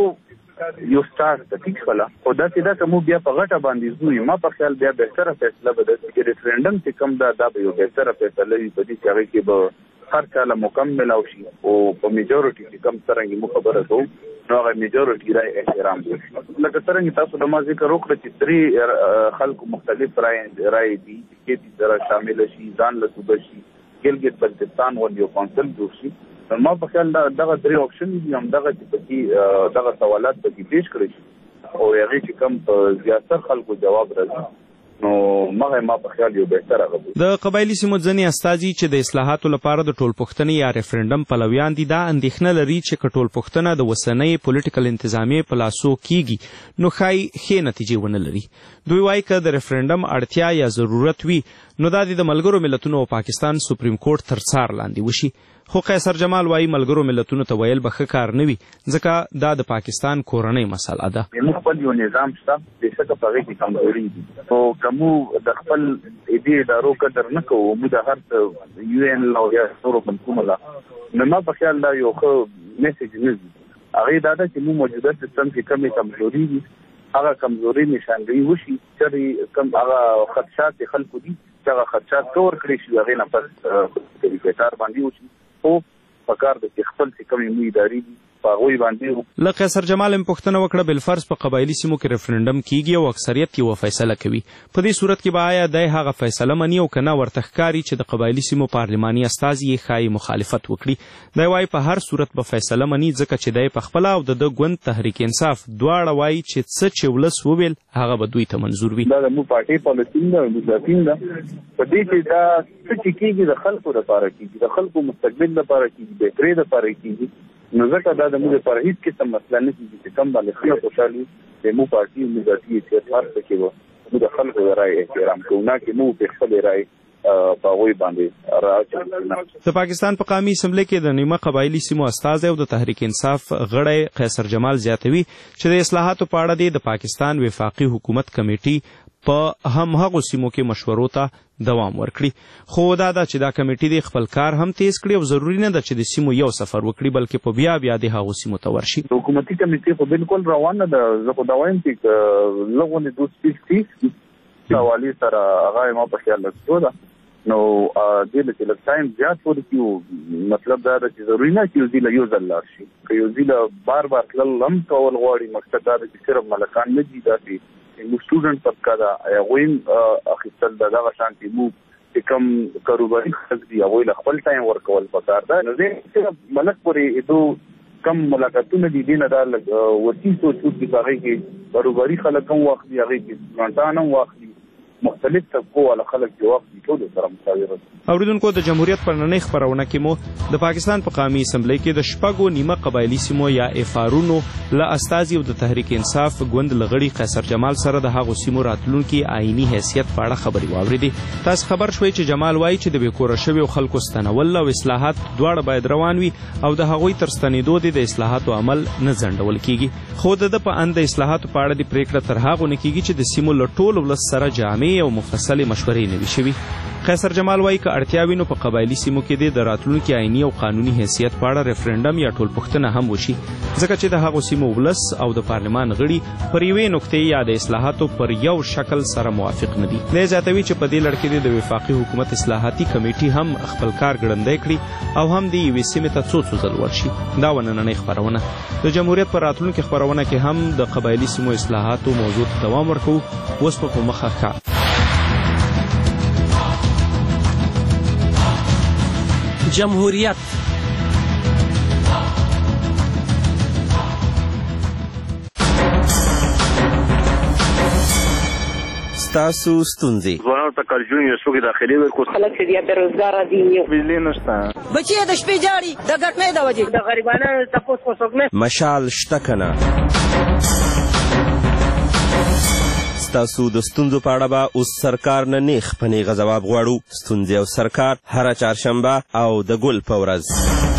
D: یو سٹارټ د ټیک فلا او دا چې دا کوم بیا په غټه باندې زوی ما په خیال بیا بهتره فیصله بده چې ریفرنډم چې کوم دا دا یو بهتره فیصله وي په دې چې هغه کې به هر کله مکمل او شي او په میجورټي کې کم څنګه مو خبره کوو نو هغه میجورټي رائے احترام دي لکه څنګه تاسو د ما ذکر وکړ چې درې خلکو مختلف رائے رائے دي چې دې سره شامل شي ځان له صوبه شي ګلګت بلتستان ولې یو کونسل جوړ شي ما په خیال دا دغه درې اپشن دي هم دغه چې پکې دغه سوالات پکې پیش کړی شي او هغه چې کوم په زیاتره خلکو جواب راځي نو مغه ما په خیال یو بهتره غوښتل.
L: د قبایلی سیمو ځنی استازي چې د اصلاحاتو لپاره د ټول پښتنې یا ریفرنډم پلویان دي دا اندېښنه لري چې ټول پښتنه د وسنۍ پولیټیکل انتظامیې په لاسو کیږي نو خای ښې نتیجې ونه لري. دوی وایي که د ریفرنډم اړتیا یا ضرورت وي نو دا د ملګرو ملتونو او پاکستان سپریم کورټ تر څار لاندې وشي خو قیصر جمال وايي ملګرو ملتونو ته ویل به ښه کار نه وي ځکه دا د پاکستان کورنۍ مسله ده.
D: موږ خپل یو نظام شته بېشکه په هغې کې کمزوري دي خو که موږ د خپل دې ادارو قدر نه کوو موږ د هر څه یو ان لا یا نورو بنکونو لا نو ما په خیال دا یو ښه میسج نه دي هغې دا ده چې موږ موجوده سیستم کې کمې کمزوري دي هغه کمزوري نشاندهي وشي چې کوم هغه خدشات خلکو دي چې هغه خدشات کور کړی شي هغې نه پس طریقېکار باندې وشي خو پکار د خپل چې کومې مو ادارې دي په هغوی باندې.
L: له قیصر جمال هم پوښتنه وکړه بالفرض په قبایلي سیمو کې ریفرنډم کیږي او اکثریت یې فیصله کوي په دې صورت کې به آیا دی هغه فیصله مني او که نه ورته ښکاري چې د قبایلي سیمو پارلماني استازي یې ښایي مخالفت وکړي دی وایي په هر صورت به فیصله مني ځکه چې دی پخپله او د ده ګوند تحریک انصاف دواړه وایي چې څه چې ولس وویل هغه به دوی ته منظور وي.
D: دا د موږ پارټۍ پالیسي ده مدافعین ده په دې کې دا څه چې کېږي د خلکو دپاره کېږي د خلکو مستقبل دپاره کېږي بهترۍ دپاره کېږي نو ځکه دا د موږ لپاره هېڅ قسم مسله نه کېږي چې کوم باندې خلک خوشحال وي د موږ پارټي موږ ذاتي حیثیت هر څه کې به موږ د خلکو د رایې احترام کوو نه چې موږ په خپلې رایې په هغوی باندې راچوو.
L: د پاکستان په قومي اسمبلۍ کې د نیمه قبایلي سیمو استازی او د تحریک انصاف غړی قیصر جمال زیاتوي چې د اصلاحاتو په اړه دی د پاکستان وفاقي حکومت کمیټي په هم هغو سیمو کې مشورو ته دوام ورکړي خو دا ده چې دا کمیټي د خپل کار هم تیز کړي او ضروري نه ده چې د سیمو یو سفر وکړي بلکې په بیا بیا د هغو سیمو ته ورشي.
D: حکومتي کمیټي خو بالکل روانه ده زه خو دا وایم چې لغونې دوه سپیچ دي حوالې سره هغه ما په خیال لګو ده نو دې له چې لږ ټایم زیات ورکړي مطلب دا ده چې ضروري نه چې یو ځله یو ځل لاړ شي که یو ځله بار بار تلل هم کول غواړي مقصد دا ده چې صرف ملکان نه دي داسې موږ سټوډنټ طبقه ده هغوی هم اخیستل د دغه شانتې موږ چې کوم کاروباري خلک دي هغوی له خپل ټایم ورکول پکار ده نو دې صرف ملک پورې دو کم ملاقاتونه دي دې نه دا لږ وسیع سوچ دي په هغې کې کاروباري خلک هم واخلي هغې کې ګرانټان هم واخلي مختلف طبقو والا خلک جواب دي ټول سره مساوي راځي.
L: اوریدونکو د جمهوریت پر نننۍ خبرونه کې مو د پاکستان په قومي اسمبلی کې د شپږو نیمه قبایلي سیمو یا افارونو له استازي او د تحریک انصاف ګوند لغړي قیصر جمال سره د هغو سیمو راتلونکي آئینی حیثیت په اړه خبرې واورېدې. تاسو خبر شوئ چې جمال وایي چې د بېکوره شویو خلکو ستنول او اصلاحات دواړه باید روان وي او د هغوی تر ستنېدو دې د اصلاحاتو عمل نه ځنډول کیږي. خو د ده په اند د اصلاحاتو په اړه دې پرېکړه تر هغو نه کیږي چې د سیمو له ټول ولس سره جامع او مفصلې مشورې نه وي شوي. قیصر جمال وایي که اړتیا وي نو په قبایلي سیمو کې دې د راتلونکي آئیني او قانوني حیثیت په اړه ریفرنډم یا ټولپوښتنه هم وشي، ځکه چې د هغو سیمو ولس او د پارلمان غړي پر یوې نقطې یا د اصلاحاتو پر یو شکل سره موافق نه دي. دی زیاتوي چې په دې لړ کې د وفاقي حکومت اصلاحاتي کمیټي هم خپل کار ګړندی کړي او هم د یوې سیمې ته څو څو ځل ورشي. دا و نننۍ خپرونه. د جمهوریت په راتلونکي خپرونه کې هم د قبایلي سیمو اصلاحاتو موضوع ته دوام ورکوو. اوس په مخه ښه
S: جمهوریت.
T: ستاسو ستونزې
U: ځوانانو ته کارجون یو څوک داخلي ورکو
V: خلک چې بې روزګاره دي
U: بجلی نشته
V: بچي د شپې جاړي د ګټنې د وجې د غریبانو تپوس کو څوک نه
T: مشال شته کنه. ستاسو د ستونزو په اړه به اوس سرکار نه نیغ په نیغه ځواب غواړو. ستونزې او سرکار هره چهارشنبه او د ګل په ورځ